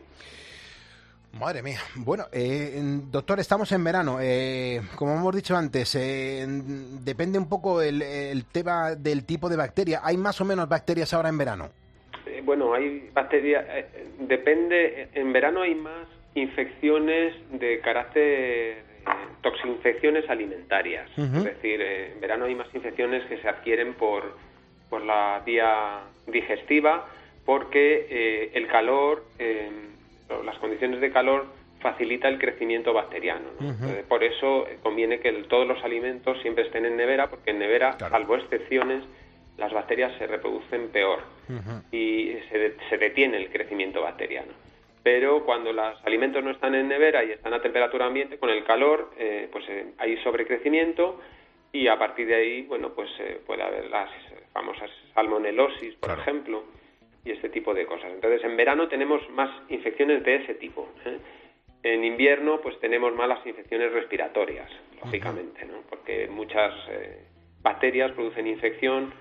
Madre mía. Bueno, doctor, estamos en verano. Como hemos dicho antes, depende un poco el tema del tipo de bacteria. ¿Hay más o menos bacterias ahora en verano? Bueno, hay bacterias, depende, en verano hay más infecciones de carácter, toxinfecciones alimentarias, es decir, en verano hay más infecciones que se adquieren por la vía digestiva, porque el calor, las condiciones de calor facilita el crecimiento bacteriano, ¿no? Por eso conviene que todos los alimentos siempre estén en nevera, porque en nevera, salvo excepciones, las bacterias se reproducen peor y se detiene el crecimiento bacteriano. Pero cuando los alimentos no están en nevera y están a temperatura ambiente, con el calor, hay sobrecrecimiento y a partir de ahí, puede haber las famosas salmonelosis, por ejemplo, y este tipo de cosas. Entonces, en verano tenemos más infecciones de ese tipo, ¿eh? En invierno, pues tenemos más las infecciones respiratorias, lógicamente, ¿no? Porque muchas bacterias producen infección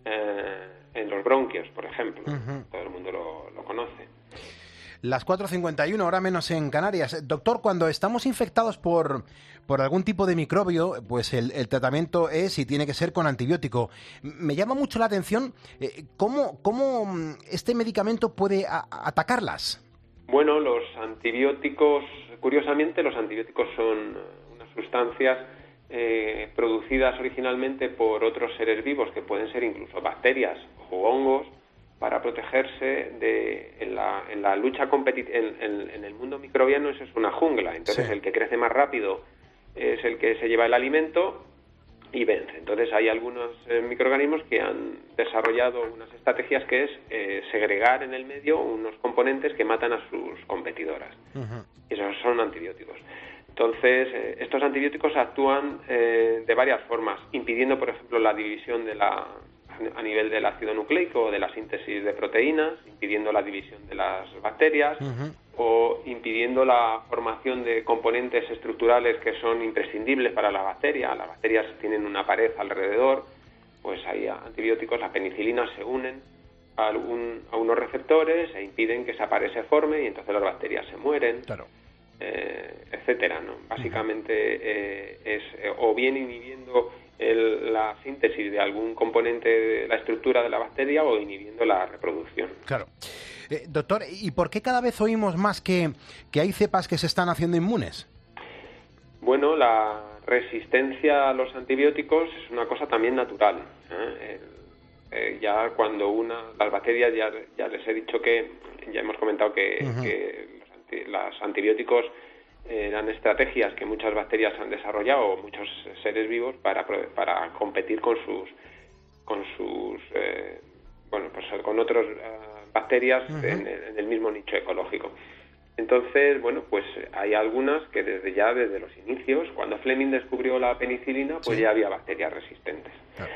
en los bronquios, por ejemplo. Todo el mundo lo conoce. Las 4:51, hora menos en Canarias. Doctor, cuando estamos infectados por algún tipo de microbio, pues el tratamiento es y tiene que ser con antibiótico. Me llama mucho la atención cómo este medicamento puede atacarlas. Bueno, los antibióticos, curiosamente, los antibióticos son unas sustancias producidas originalmente por otros seres vivos, que pueden ser incluso bacterias o hongos, para protegerse en la lucha competitiva. En el mundo microbiano eso es una jungla, entonces el que crece más rápido es el que se lleva el alimento y vence. Entonces hay algunos microorganismos que han desarrollado unas estrategias que es segregar en el medio unos componentes que matan a sus competidoras. Y esos son antibióticos. Entonces, estos antibióticos actúan de varias formas, impidiendo, por ejemplo, la división a nivel del ácido nucleico o de la síntesis de proteínas, impidiendo la división de las bacterias o impidiendo la formación de componentes estructurales que son imprescindibles para la bacteria. Las bacterias tienen una pared alrededor, pues hay antibióticos, la penicilina, se unen a unos receptores e impiden que esa pared se forme y entonces las bacterias se mueren. Etcétera, ¿no? Básicamente es o bien inhibiendo la síntesis de algún componente de la estructura de la bacteria o inhibiendo la reproducción. Claro. Doctor, ¿y por qué cada vez oímos más que hay cepas que se están haciendo inmunes? Bueno, la resistencia a los antibióticos es una cosa también natural, ¿eh? Ya cuando las bacterias, ya les he dicho que, ya hemos comentado que los antibióticos eran estrategias que muchas bacterias han desarrollado, muchos seres vivos, para competir con otras bacterias en el mismo nicho ecológico. Entonces, pues hay algunas que desde los inicios, cuando Fleming descubrió la penicilina, pues ya había bacterias resistentes.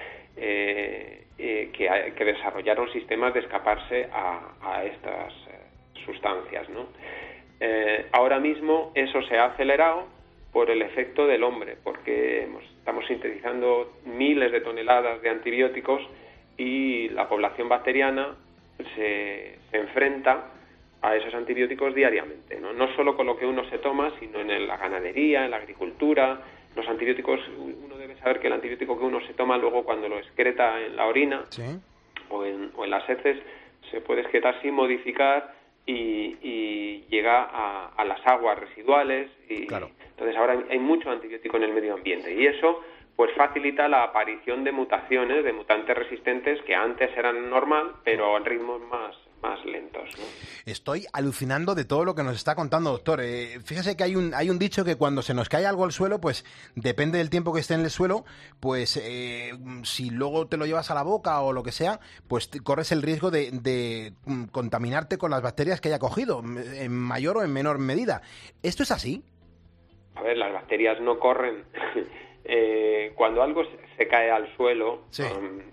Que desarrollaron sistemas de escaparse a estas sustancias, ¿no? Ahora mismo eso se ha acelerado por el efecto del hombre, porque estamos sintetizando miles de toneladas de antibióticos y la población bacteriana se enfrenta a esos antibióticos diariamente, no solo con lo que uno se toma, sino en la ganadería, en la agricultura. Los antibióticos, uno debe saber que el antibiótico que uno se toma luego cuando lo excreta en la orina o en las heces se puede excretar sin modificar y llega a las aguas residuales. Entonces ahora hay mucho antibiótico en el medio ambiente y eso pues facilita la aparición de mutaciones, de mutantes resistentes que antes eran normal, pero en ritmos más lentos, ¿no? Estoy alucinando de todo lo que nos está contando, doctor. Fíjese que hay un dicho que cuando se nos cae algo al suelo, pues depende del tiempo que esté en el suelo, pues si luego te lo llevas a la boca o lo que sea, pues corres el riesgo de contaminarte con las bacterias que haya cogido, en mayor o en menor medida. ¿Esto es así? A ver, las bacterias no corren. Cuando algo se cae al suelo, sí.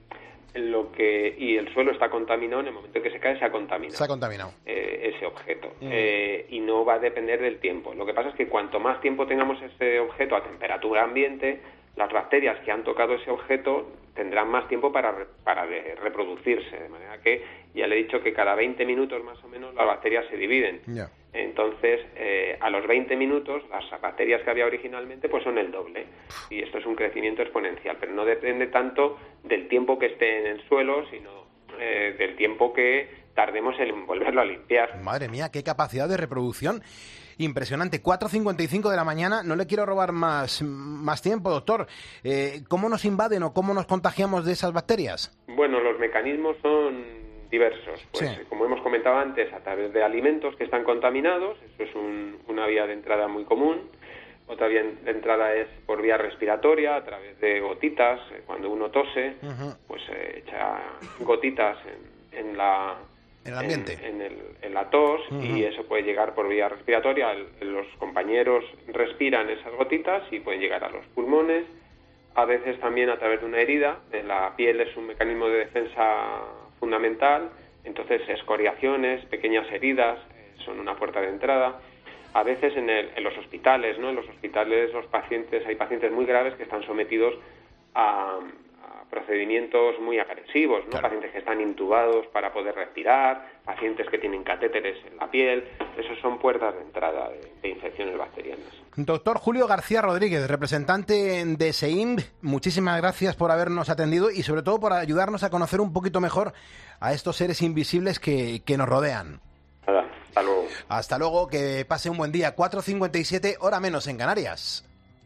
Y el suelo está contaminado, en el momento en que se cae se ha contaminado. Se ha contaminado. Ese objeto. Y no va a depender del tiempo. Lo que pasa es que cuanto más tiempo tengamos ese objeto a temperatura ambiente, las bacterias que han tocado ese objeto tendrán más tiempo para reproducirse. De manera que ya le he dicho que cada 20 minutos más o menos las bacterias se dividen. Yeah. Entonces, a los 20 minutos, las bacterias que había originalmente pues son el doble. Y esto es un crecimiento exponencial, pero no depende tanto del tiempo que esté en el suelo, sino del tiempo que tardemos en volverlo a limpiar. Madre mía, qué capacidad de reproducción. Impresionante. 4:55 de la mañana. No le quiero robar más tiempo, doctor. ¿Cómo nos invaden o cómo nos contagiamos de esas bacterias? Bueno, los mecanismos son diversos. Pues, sí. Como hemos comentado antes, a través de alimentos que están contaminados. Eso es una vía de entrada muy común. Otra vía de entrada es por vía respiratoria, a través de gotitas. Cuando uno tose, pues echa gotitas en el ambiente, en la tos, y eso puede llegar por vía respiratoria. Los compañeros respiran esas gotitas y pueden llegar a los pulmones. A veces también a través de una herida. La piel es un mecanismo de defensa fundamental, entonces escoriaciones, pequeñas heridas son una puerta de entrada. A veces en los hospitales, ¿no? En los hospitales hay pacientes muy graves que están sometidos a procedimientos muy agresivos, ¿no? Claro. Pacientes que están intubados para poder respirar, pacientes que tienen catéteres en la piel. Esos son puertas de entrada de infecciones bacterianas. Doctor Julio García Rodríguez, representante de SEIMB, muchísimas gracias por habernos atendido y sobre todo por ayudarnos a conocer un poquito mejor a estos seres invisibles que nos rodean. Nada, hasta luego. Hasta luego, que pase un buen día. 4:57, hora menos en Canarias.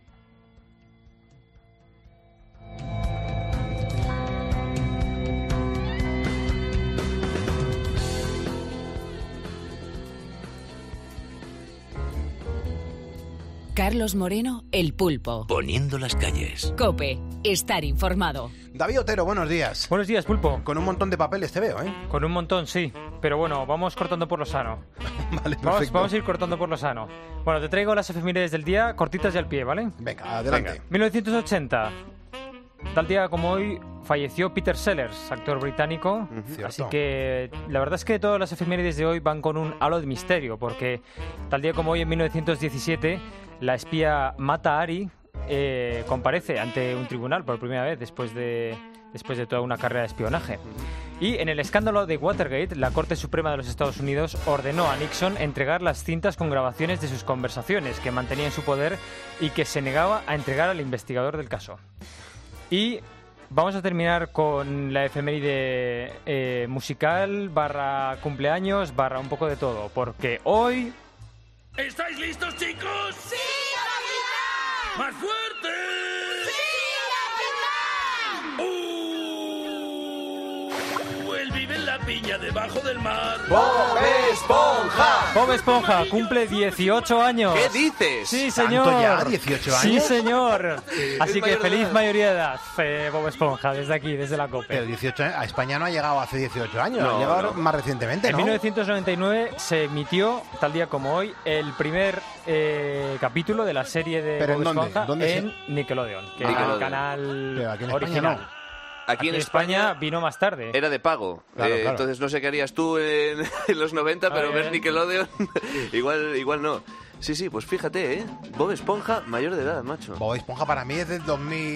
Carlos Moreno, El Pulpo. Poniendo las calles. COPE, estar informado. David Otero, buenos días. Buenos días, Pulpo. Con un montón de papeles te veo, ¿eh? Con un montón, sí. Pero bueno, vamos cortando por lo sano. Vale, perfecto. Vamos a ir cortando por lo sano. Bueno, te traigo las efemérides del día, cortitas y al pie, ¿vale? Venga, adelante. 1980. Tal día como hoy falleció Peter Sellers, actor británico. Así que la verdad es que todas las efemérides de hoy van con un halo de misterio, porque tal día como hoy, en 1917, la espía Mata Hari comparece ante un tribunal por primera vez después de toda una carrera de espionaje. Y en el escándalo de Watergate, la Corte Suprema de los Estados Unidos ordenó a Nixon entregar las cintas con grabaciones de sus conversaciones que mantenía en su poder y que se negaba a entregar al investigador del caso. Y vamos a terminar con la efeméride musical / cumpleaños / un poco de todo, porque hoy... ¿Estáis listos, chicos? ¡Sí, capitán! ¡Más fuerte! ¡Sí, capitán! Él vive en la piña debajo del mar. ¡Bob Esponja! Bob Esponja cumple 18 años. ¿Qué dices? Sí, señor. ¿Tanto ya? ¿18 años? Sí, señor. Así que feliz edad. mayoría de edad, Bob Esponja, desde aquí, desde la COPE. Pero 18 años, a España no ha llegado hace 18 años, No, ha llegado no. más recientemente, En ¿no? 1999 se emitió, tal día como hoy, el primer capítulo de la serie de ¿Pero Bob en dónde? Esponja ¿Dónde en Nickelodeon, que Nickelodeon. era el canal Pero aquí en España original. no. Aquí en España vino más tarde. era de pago. Claro, claro. Entonces no sé qué harías tú en los 90, pero ver Nickelodeon igual no. Sí, pues fíjate, ¿eh? Bob Esponja, mayor de edad, macho. Bob Esponja para mí es del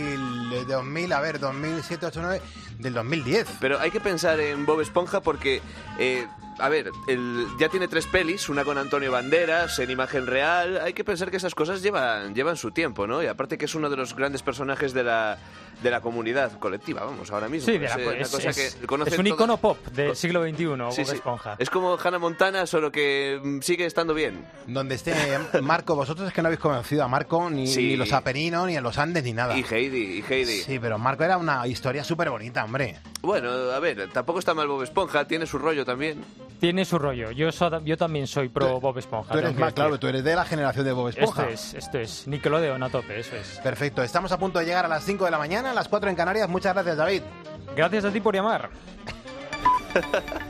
2007, 8, 9, del 2010. Pero hay que pensar en Bob Esponja porque, a ver, ya tiene 3 pelis, una con Antonio Banderas, en imagen real. Hay que pensar que esas cosas llevan su tiempo, ¿no? Y aparte que es uno de los grandes personajes de la de la comunidad colectiva, vamos, ahora mismo. Sí, es un icono pop del siglo XXI, Bob Sí. Esponja. Es como Hannah Montana, solo que sigue estando bien. Donde esté Marco, vosotros es que no habéis conocido a Marco ni los Apeninos, ni en los Andes, ni nada. Y Heidi. Sí, pero Marco era una historia súper bonita, hombre. Bueno, a ver, tampoco está mal Bob Esponja, tiene su rollo también. Tiene su rollo. Yo también soy pro Bob Esponja. Tú eres más, claro, tú eres de la generación de Bob Esponja. Esto es Nickelodeon a tope, eso es. Perfecto, estamos a punto de llegar a las 5 de la mañana, a las 4 en Canarias. Muchas gracias, David. Gracias a ti por llamar.